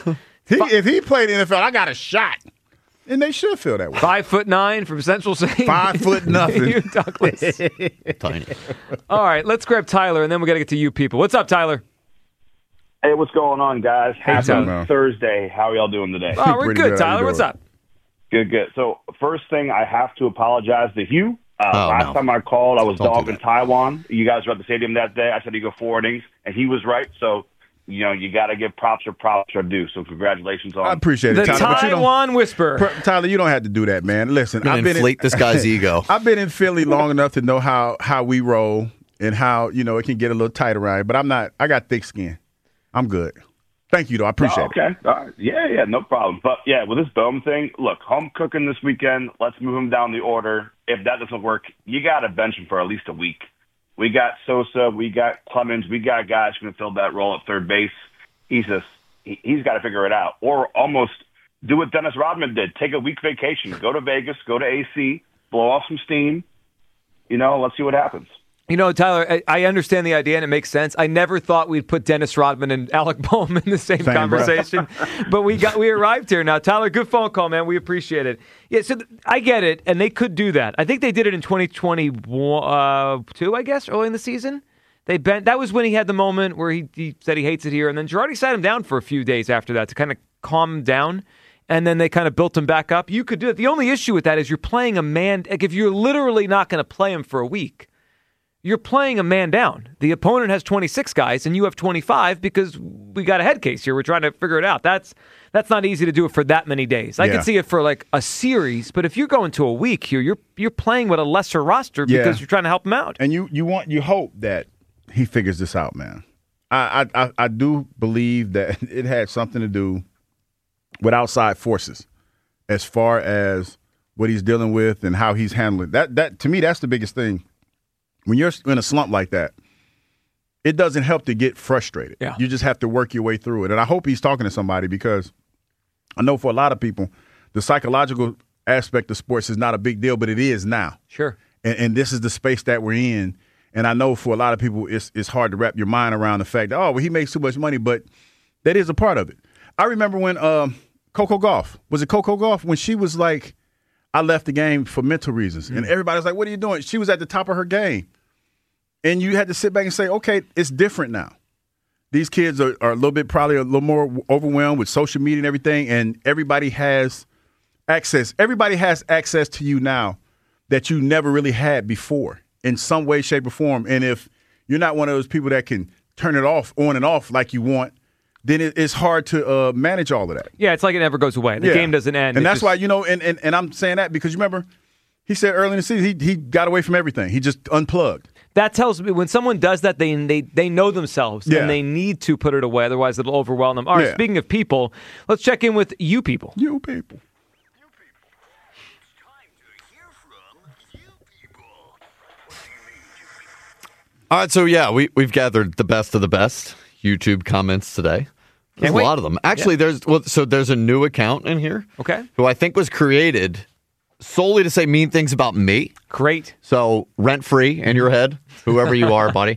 If he played in the NFL, I got a shot. And they should feel that way. 5'9" from Central State. 5 foot nothing. Hugh Douglas. Tiny. All right, let's grab Tyler, and then we got to get to you people. What's up, Tyler? Hey, what's going on, guys? Happy Tyler. Thursday. How are y'all doing today? Oh, we're good, Tyler. What's up? Good. So, first thing, I have to apologize to Hugh. Last time I called, I was dogging Taiwan. You guys were at the stadium that day. I said he'd go 4 innings, and he was right. So, you got to give props or props are due. So, congratulations on I appreciate it, the Tyler. Taiwan Whisper. Tyler, you don't have to do that, man. Listen, I've been inflate this guy's ego. I've been in Philly long enough to know how we roll and how, it can get a little tight around here. But I got thick skin. I'm good. Thank you, though. I appreciate it. Okay. All right. Yeah, no problem. But, with this Bohm thing, look, home cooking this weekend. Let's move him down the order. If that doesn't work, you got to bench him for at least a week. We got Sosa. We got Clemens. We got guys who can fill that role at third base. He's got to figure it out. Or almost do what Dennis Rodman did. Take a week vacation. Go to Vegas. Go to AC. Blow off some steam. Let's see what happens. Tyler, I understand the idea and it makes sense. I never thought we'd put Dennis Rodman and Alec Bohm in the same conversation, but we arrived here now. Tyler, good phone call, man. We appreciate it. Yeah, so I get it, and they could do that. I think they did it in 2022, I guess, early in the season. That was when he had the moment where he said he hates it here, and then Girardi sat him down for a few days after that to kind of calm him down. and then they kind of built him back up. You could do it. The only issue with that is you're playing a man. Like if you're literally not going to play him for a week, you're playing a man down. The opponent has 26 guys, and you have 25 because we got a head case here. We're trying to figure it out. That's not easy to do it for that many days. I can see it for like a series, but if you're going to a week here, you're playing with a lesser roster because you're trying to help him out. And you hope that he figures this out, man. I do believe that it had something to do with outside forces as far as what he's dealing with and how he's handling it. That to me, that's the biggest thing. When you're in a slump like that, it doesn't help to get frustrated. Yeah. You just have to work your way through it. And I hope he's talking to somebody because I know for a lot of people, the psychological aspect of sports is not a big deal, but it is now. Sure. And this is the space that we're in. And I know for a lot of people, it's hard to wrap your mind around the fact that, oh, well, he makes too much money, but that is a part of it. I remember when Coco Gauff, was it Coco Gauff, when she was like, I left the game for mental reasons. And everybody was like, what are you doing? She was at the top of her game. And you had to sit back and say, okay, it's different now. These kids are probably a little more overwhelmed with social media and everything, and everybody has access. Everybody has access to you now that you never really had before in some way, shape, or form. And if you're not one of those people that can turn it off, on and off like you want, then it's hard to manage all of that. Yeah, it's like it never goes away. The game doesn't end. And that's why, and I'm saying that because you remember, he said early in the season, he got away from everything. He just unplugged. That tells me when someone does that, they know themselves and they need to put it away. Otherwise, it'll overwhelm them. All right, speaking of people, let's check in with you people. You people. All right, so we've gathered the best of the best YouTube comments today. There's a lot of them. Actually, there's a new account in here. Okay. Who I think was created solely to say mean things about me. Great. So rent-free in your head, whoever you are, buddy.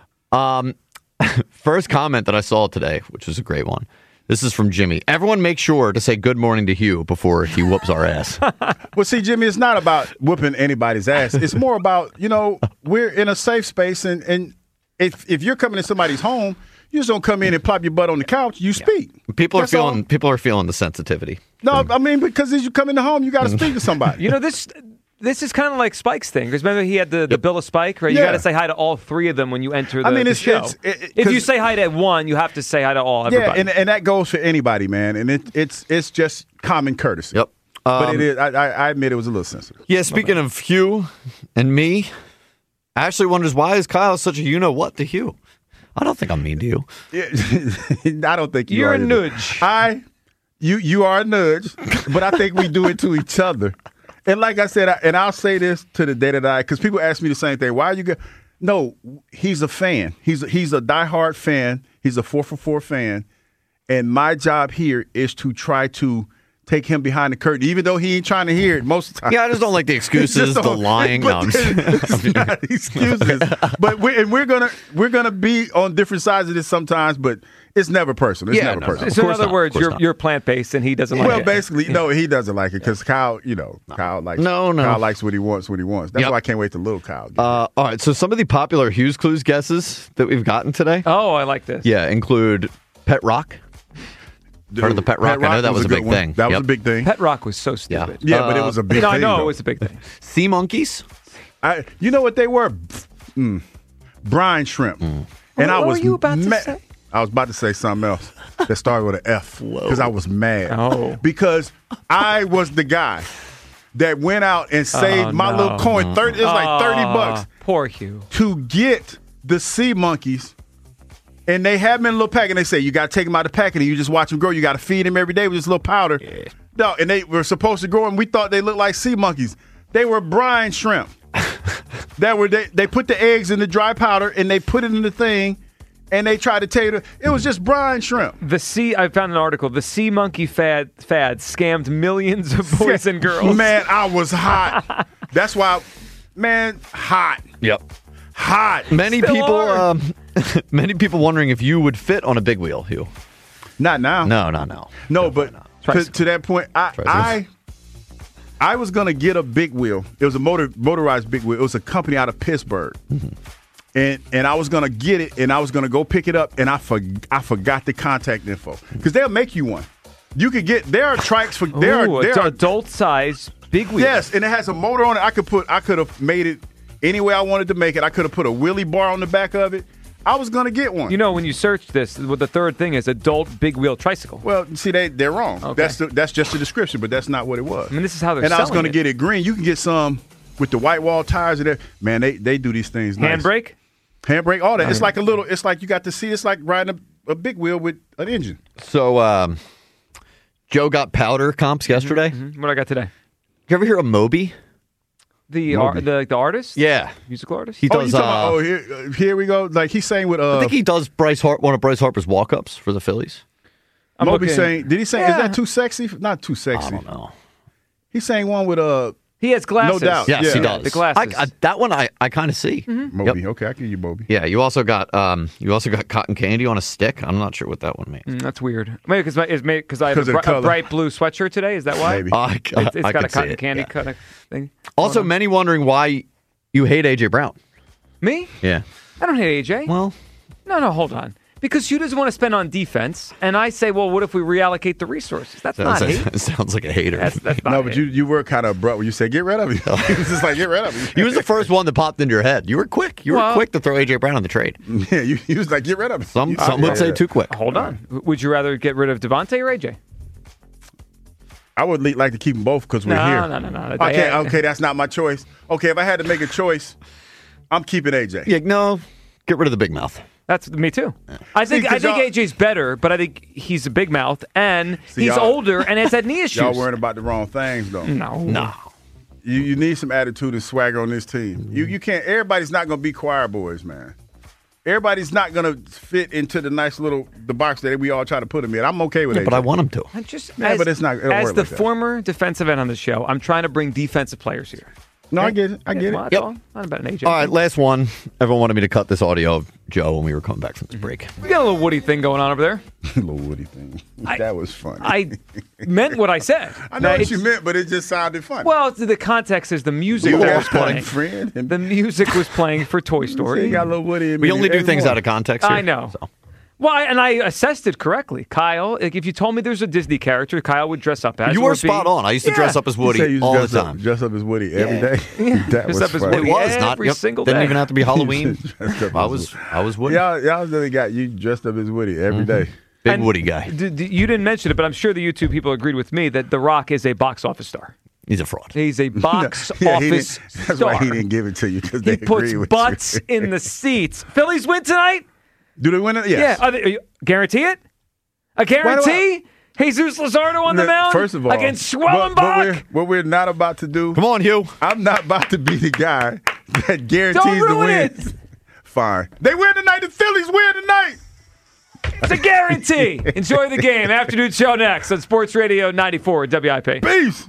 First comment that I saw today, which was a great one. This is from Jimmy. Everyone make sure to say good morning to Hugh before he whoops our ass. Well, see, Jimmy, it's not about whooping anybody's ass. It's more about, we're in a safe space, and if you're coming to somebody's home, you just don't come in and plop your butt on the couch. You speak. People are feeling the sensitivity. No, I mean, because as you come into home, you got to speak to somebody. This is kind of like Spike's thing. Because remember, he had the bill of Spike, right? You got to say hi to all three of them when you enter the show. If you say hi to one, you have to say hi to everybody. Yeah, and that goes for anybody, man. And it's just common courtesy. Yep. But it is. I admit it was a little sensitive. Yeah. Speaking of Hugh and me, Ashley wonders why is Kyle such a you-know-what to Hugh. I don't think I'm mean to you. I don't think you're a nudge. You are a nudge, but I think we do it to each other. And like I said, and I'll say this to the day that because people ask me the same thing. Why are you good? No, he's a fan. He's a diehard fan. He's a 4for4 fan. And my job here is to try to take him behind the curtain, even though he ain't trying to hear it most of the time. Yeah, I just don't like the excuses, the lying. It's not excuses. But we're gonna be on different sides of this sometimes, but it's never personal. It's never personal. So in other words, you're plant-based and he doesn't like it. Well, basically, no, he doesn't like it because Kyle, Kyle likes Kyle likes what he wants. That's why I can't wait till little Kyle. All right, so some of the popular Hughes Clues guesses that we've gotten today. Oh, I like this. Yeah, include Pet Rock. Part of the Pet Rock. I know that was a big thing. That was a big thing. Pet Rock was so stupid. Yeah, but it was a big thing. I know it was a big thing. Sea monkeys. You know what they were? Brine shrimp. And what were you about to say? I was about to say something else that started with an F because I was mad. Oh. Because I was the guy that went out and saved my little coin. It was like $30. Poor Hugh. To get the sea monkeys. And they have them in a little pack, and they say, you got to take them out of the packet, and you just watch them grow. You got to feed them every day with this little powder. Yeah. No, and they were supposed to grow, and we thought they looked like sea monkeys. They were brine shrimp. They put the eggs in the dry powder, and they put it in the thing, and they tried to tell you it was just brine shrimp. I found an article. The sea monkey fad scammed millions of boys and girls. Man, I was hot. That's why, hot. Yep. Hot. Many people wondering if you would fit on a big wheel, Hugh. Not now. No, but to that point, I was going to get a big wheel. It was a motorized big wheel. It was a company out of Pittsburgh. Mm-hmm. And I was going to get it, and I was going to go pick it up, and I forgot the contact info. Because they'll make you one. You could get, there are trikes for, there are adult size big wheels. Yes, and it has a motor on it. I could have made it any way I wanted to make it. I could have put a wheelie bar on the back of it. I was going to get one. You know, when you search this, what the third thing is, adult big wheel tricycle. Well, see, they're wrong. Okay. That's just a description, but that's not what it was. I mean, this is how they're selling it. And I was going to it. get it green. You can get some with the white wall tires and everything. Man, they do these things nice. Handbrake, all that. It's like it's like you got to see, it's like riding a big wheel with an engine. So, Joe got powder comps yesterday. Mm-hmm. What I got today? Did you ever hear of Moby? The artist? Yeah. Musical artist? He does. Here we go. Like, he's saying with. I think he does one of Bryce Harper's walk-ups for the Phillies. Moby saying, did he say, is that too sexy? Not too sexy. I don't know. He's saying one with He has glasses. No doubt. Yes, he does. The glasses. That one I kind of see. Mm-hmm. Moby. Yep. Okay, I give you Moby. Yeah, you also got cotton candy on a stick. I'm not sure what that one means. That's weird. Maybe because I have a bright blue sweatshirt today. Is that why? Maybe. It's got a cotton candy kind of thing. Also, many wondering why you hate A.J. Brown. Me? Yeah. I don't hate A.J. Well. No, hold on. Because Hugh doesn't want to spend on defense, and I say, well, what if we reallocate the resources? That's not hate. It sounds like a hater. That's not No, but hate. you were kind of abrupt when you said, get rid of him. He was just like, get rid of him. He was the first one that popped into your head. You were quick. You were quick to throw A.J. Brown on the trade. Yeah, you was like, get rid of him. Some would say too quick. Hold on. Would you rather get rid of Devontae or A.J.? I would like to keep them both because we're here. No. Okay, that's not my choice. Okay, if I had to make a choice, I'm keeping AJ. Yeah, no, get rid of the big mouth. That's me too. I think AJ's better, but I think he's a big mouth and he's older and has had knee issues. Y'all worrying about the wrong things though. No. You need some attitude and swagger on this team. You can't. Everybody's not going to be choir boys, man. Everybody's not going to fit into the nice little box that we all try to put them in. I'm okay with it. But I want them to. But it's not. As the former defensive end on the show, I'm trying to bring defensive players here. No, I get it. Well, Yep. Not about an AJ. All right, last one. Everyone wanted me to cut this audio of Joe when we were coming back from this break. We got a little Woody thing going on over there. Little Woody thing. That was funny. I meant what I said. I know what you meant, but it just sounded funny. Well, the context is the music that was playing. Friend. The music was playing for Toy Story. You got a little Woody in We only do things out of context here, I know. so. Well, and I assessed it correctly. Kyle, if you told me there's a Disney character, Kyle would dress up as. You were spot on. I used to dress up as Woody all the time. Dress up as Woody every day. That was Dress up as funny. Woody every single day. Didn't even have to be Halloween. I was Woody. Y'all really got you dressed up as Woody every day. Big Woody guy. You didn't mention it, but I'm sure the YouTube people agreed with me that The Rock is a box office star. He's a fraud. He's a box office star. That's why he didn't give it to you because they puts agree with butts you. in the seats. Phillies win tonight? Do they win it? Yes. Yeah. Guarantee it? A guarantee? Jesus Luzardo on the mound? First of all, against Schwellenbach? What we're not about to do. Come on, Hugh. I'm not about to be the guy that guarantees the win. It. Fine. They win tonight. The Phillies win tonight. It's a guarantee. Enjoy the game. Afternoon show next on Sports Radio 94 WIP. Peace.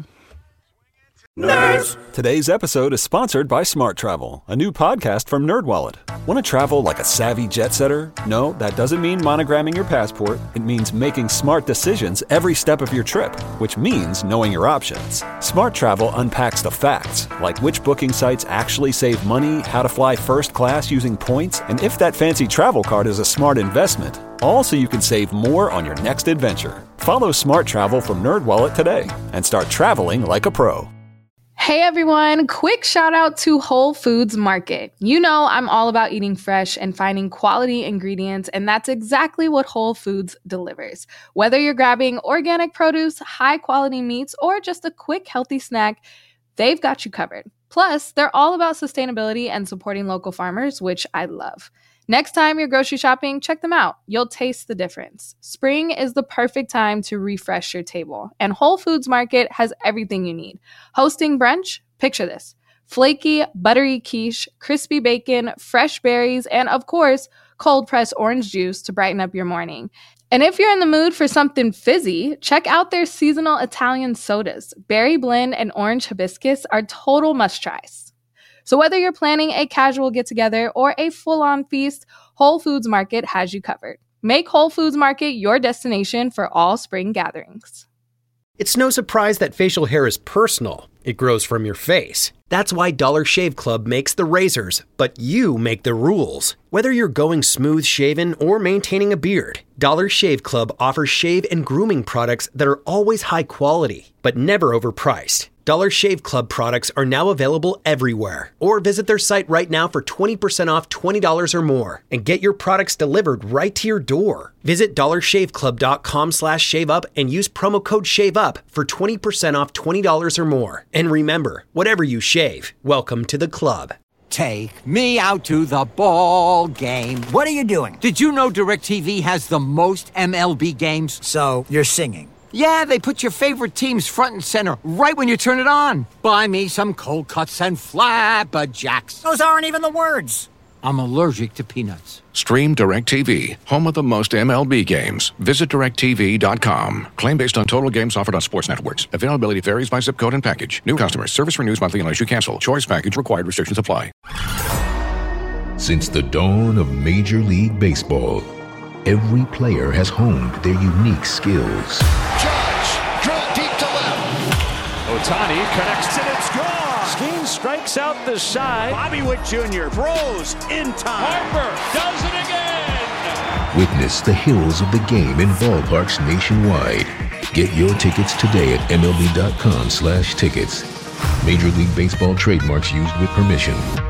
Nerds. Today's episode is sponsored by Smart Travel, a new podcast from NerdWallet. Want to travel like a savvy jet setter? No, that doesn't mean monogramming your passport. It means making smart decisions every step of your trip, which means knowing your options. Smart Travel unpacks the facts, like which booking sites actually save money, how to fly first class using points, and if that fancy travel card is a smart investment. All so you can save more on your next adventure. Follow Smart Travel from NerdWallet today and start traveling like a pro. Hey everyone, quick shout out to Whole Foods Market. You know I'm all about eating fresh and finding quality ingredients, and that's exactly what Whole Foods delivers. Whether you're grabbing organic produce, high quality meats, or just a quick healthy snack, they've got you covered. Plus, they're all about sustainability and supporting local farmers, which I love. Next time you're grocery shopping, check them out. You'll taste the difference. Spring is the perfect time to refresh your table, and Whole Foods Market has everything you need. Hosting brunch? Picture this. Flaky, buttery quiche, crispy bacon, fresh berries, and of course, cold-pressed orange juice to brighten up your morning. And if you're in the mood for something fizzy, check out their seasonal Italian sodas. Berry blend and orange hibiscus are total must-tries. So whether you're planning a casual get-together or a full-on feast, Whole Foods Market has you covered. Make Whole Foods Market your destination for all spring gatherings. It's no surprise that facial hair is personal. It grows from your face. That's why Dollar Shave Club makes the razors, but you make the rules. Whether you're going smooth shaven or maintaining a beard, Dollar Shave Club offers shave and grooming products that are always high quality, but never overpriced. Dollar Shave Club products are now available everywhere. Or visit their site right now for 20% off $20 or more and get your products delivered right to your door. Visit dollarshaveclub.com/shaveup and use promo code SHAVEUP for 20% off $20 or more. And remember, whatever you shave, welcome to the club. Take me out to the ball game. What are you doing? Did you know DirecTV has the most MLB games? So, you're singing. Yeah, they put your favorite teams front and center right when you turn it on. Buy me some cold cuts and flapjacks. Those aren't even the words. I'm allergic to peanuts. Stream DirecTV, home of the most MLB games. Visit DirecTV.com. Claim based on total games offered on sports networks. Availability varies by zip code and package. New customers. Service renews monthly unless you cancel. Choice package required. Restrictions apply. Since the dawn of Major League Baseball, every player has honed their unique skills. Judge, drill deep to left. Ohtani connects and it's gone. Skeen strikes out the side. Bobby Witt Jr. throws in time. Harper does it again. Witness the hills of the game in ballparks nationwide. Get your tickets today at MLB.com/tickets. Major League Baseball trademarks used with permission.